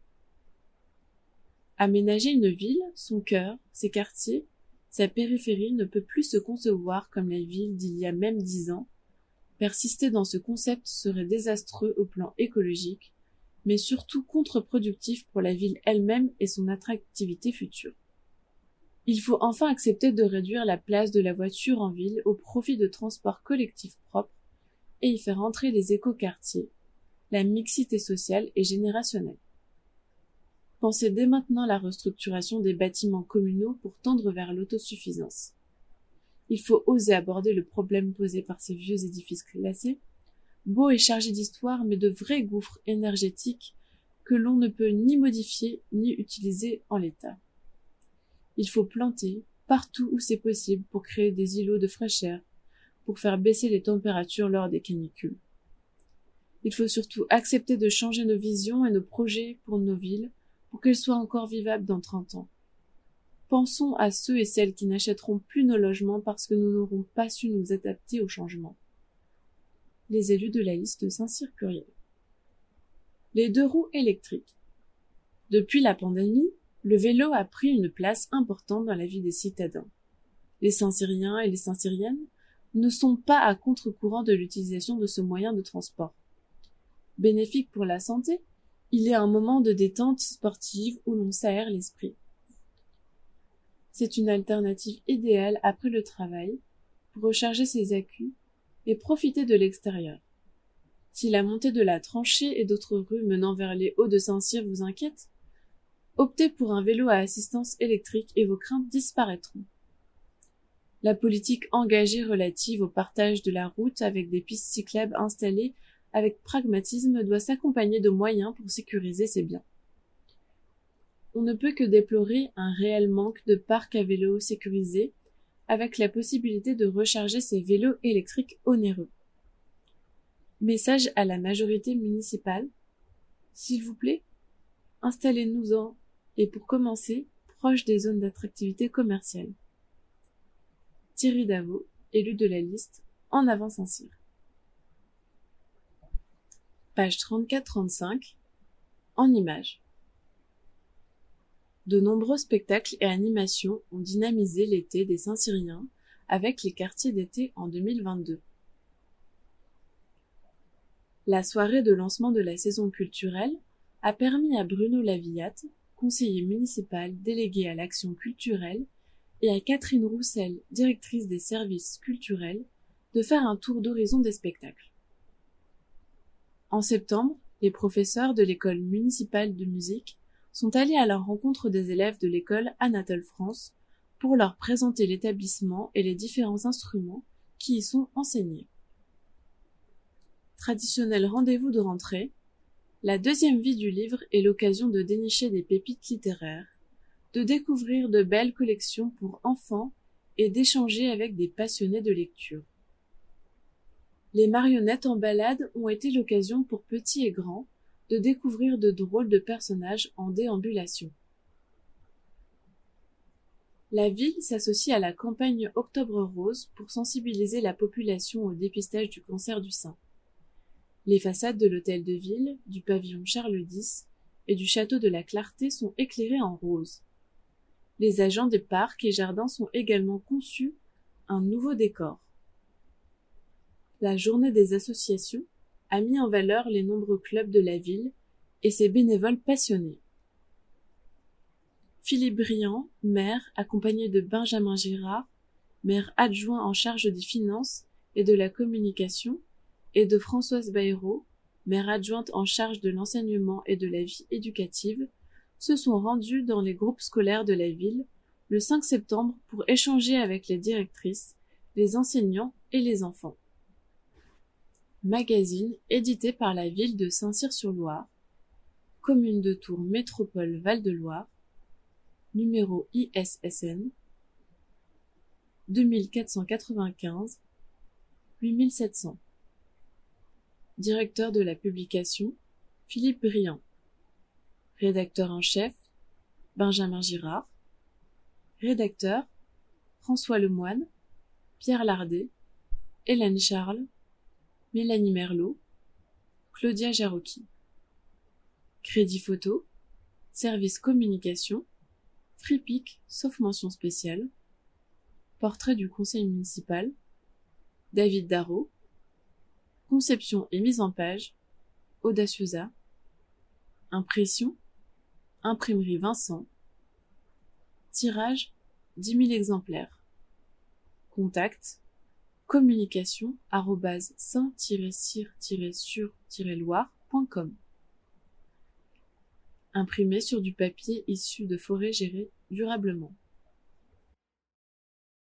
Aménager une ville, son cœur, ses quartiers, sa périphérie ne peut plus se concevoir comme la ville d'il y a même dix ans. Persister dans ce concept serait désastreux au plan écologique, mais surtout contre-productif pour la ville elle-même et son attractivité future. Il faut enfin accepter de réduire la place de la voiture en ville au profit de transports collectifs propres et y faire entrer les écoquartiers, la mixité sociale et générationnelle. Pensez dès maintenant la restructuration des bâtiments communaux pour tendre vers l'autosuffisance. Il faut oser aborder le problème posé par ces vieux édifices classés, beaux et chargés d'histoire, mais de vrais gouffres énergétiques que l'on ne peut ni modifier ni utiliser en l'état. Il faut planter partout où c'est possible pour créer des îlots de fraîcheur, pour faire baisser les températures lors des canicules. Il faut surtout accepter de changer nos visions et nos projets pour nos villes, pour qu'elles soient encore vivables dans trente ans. Pensons à ceux et celles qui n'achèteront plus nos logements parce que nous n'aurons pas su nous adapter au changement. Les élus de la liste de Saint-Cyr-Pluriel. Les deux roues électriques. Depuis la pandémie, le vélo a pris une place importante dans la vie des citadins. Les Saint-Cyriens et les Saint-Cyriennes ne sont pas à contre-courant de l'utilisation de ce moyen de transport. Bénéfique pour la santé, il est un moment de détente sportive où l'on s'aère l'esprit. C'est une alternative idéale après le travail pour recharger ses accus et profiter de l'extérieur. Si la montée de la tranchée et d'autres rues menant vers les hauts de Saint-Cyr vous inquiète, optez pour un vélo à assistance électrique et vos craintes disparaîtront. La politique engagée relative au partage de la route avec des pistes cyclables installées avec pragmatisme doit s'accompagner de moyens pour sécuriser ces biens. On ne peut que déplorer un réel manque de parcs à vélos sécurisés avec la possibilité de recharger ces vélos électriques onéreux. Message à la majorité municipale. S'il vous plaît, installez-nous-en et pour commencer, proche des zones d'attractivité commerciale. Thierry Davot, élu de la liste En Avant Saint-Cyr. Page trente-quatre trente-cinq. En images. De nombreux spectacles et animations ont dynamisé l'été des Saint-Cyriens avec les quartiers d'été en deux mille vingt-deux. La soirée de lancement de la saison culturelle a permis à Bruno Lavillatte, conseiller municipal délégué à l'action culturelle, et à Catherine Roussel, directrice des services culturels, de faire un tour d'horizon des spectacles. En septembre, les professeurs de l'école municipale de musique sont allés à la rencontre des élèves de l'école Anatole France pour leur présenter l'établissement et les différents instruments qui y sont enseignés. Traditionnel rendez-vous de rentrée, la deuxième vie du livre est l'occasion de dénicher des pépites littéraires, de découvrir de belles collections pour enfants et d'échanger avec des passionnés de lecture. Les marionnettes en balade ont été l'occasion pour petits et grands de découvrir de drôles de personnages en déambulation. La ville s'associe à la campagne Octobre Rose pour sensibiliser la population au dépistage du cancer du sein. Les façades de l'hôtel de ville, du pavillon Charles dix et du château de la Clarté sont éclairées en rose. Les agents des parcs et jardins sont également conçus un nouveau décor. La journée des associations a mis en valeur les nombreux clubs de la ville et ses bénévoles passionnés. Philippe Briand, maire, accompagné de Benjamin Girard, maire adjoint en charge des finances et de la communication, et de Françoise Bayrou, maire adjointe en charge de l'enseignement et de la vie éducative, se sont rendus dans les groupes scolaires de la ville le cinq septembre pour échanger avec les directrices, les enseignants et les enfants. Magazine édité par la ville de Saint-Cyr-sur-Loire, commune de Tours Métropole Val-de-Loire, numéro I S S N deux mille quatre cent quatre-vingt-quinze huit mille sept cents. Directeur de la publication, Philippe Briand. Rédacteur en chef, Benjamin Girard. Rédacteur, François Lemoine, Pierre Lardet, Hélène Charles, Mélanie Merlot, Claudia Jarocki. Crédit photo, service communication, Fripic, sauf mention spéciale. Portrait du conseil municipal, David Darro. Conception et mise en page, Audaciosa. Impression, Imprimerie Vincent. Tirage, dix mille exemplaires. Contact, communication arobase saint tiret cir tiret sur tiret loire point com. Imprimé sur du papier issu de forêts gérées durablement.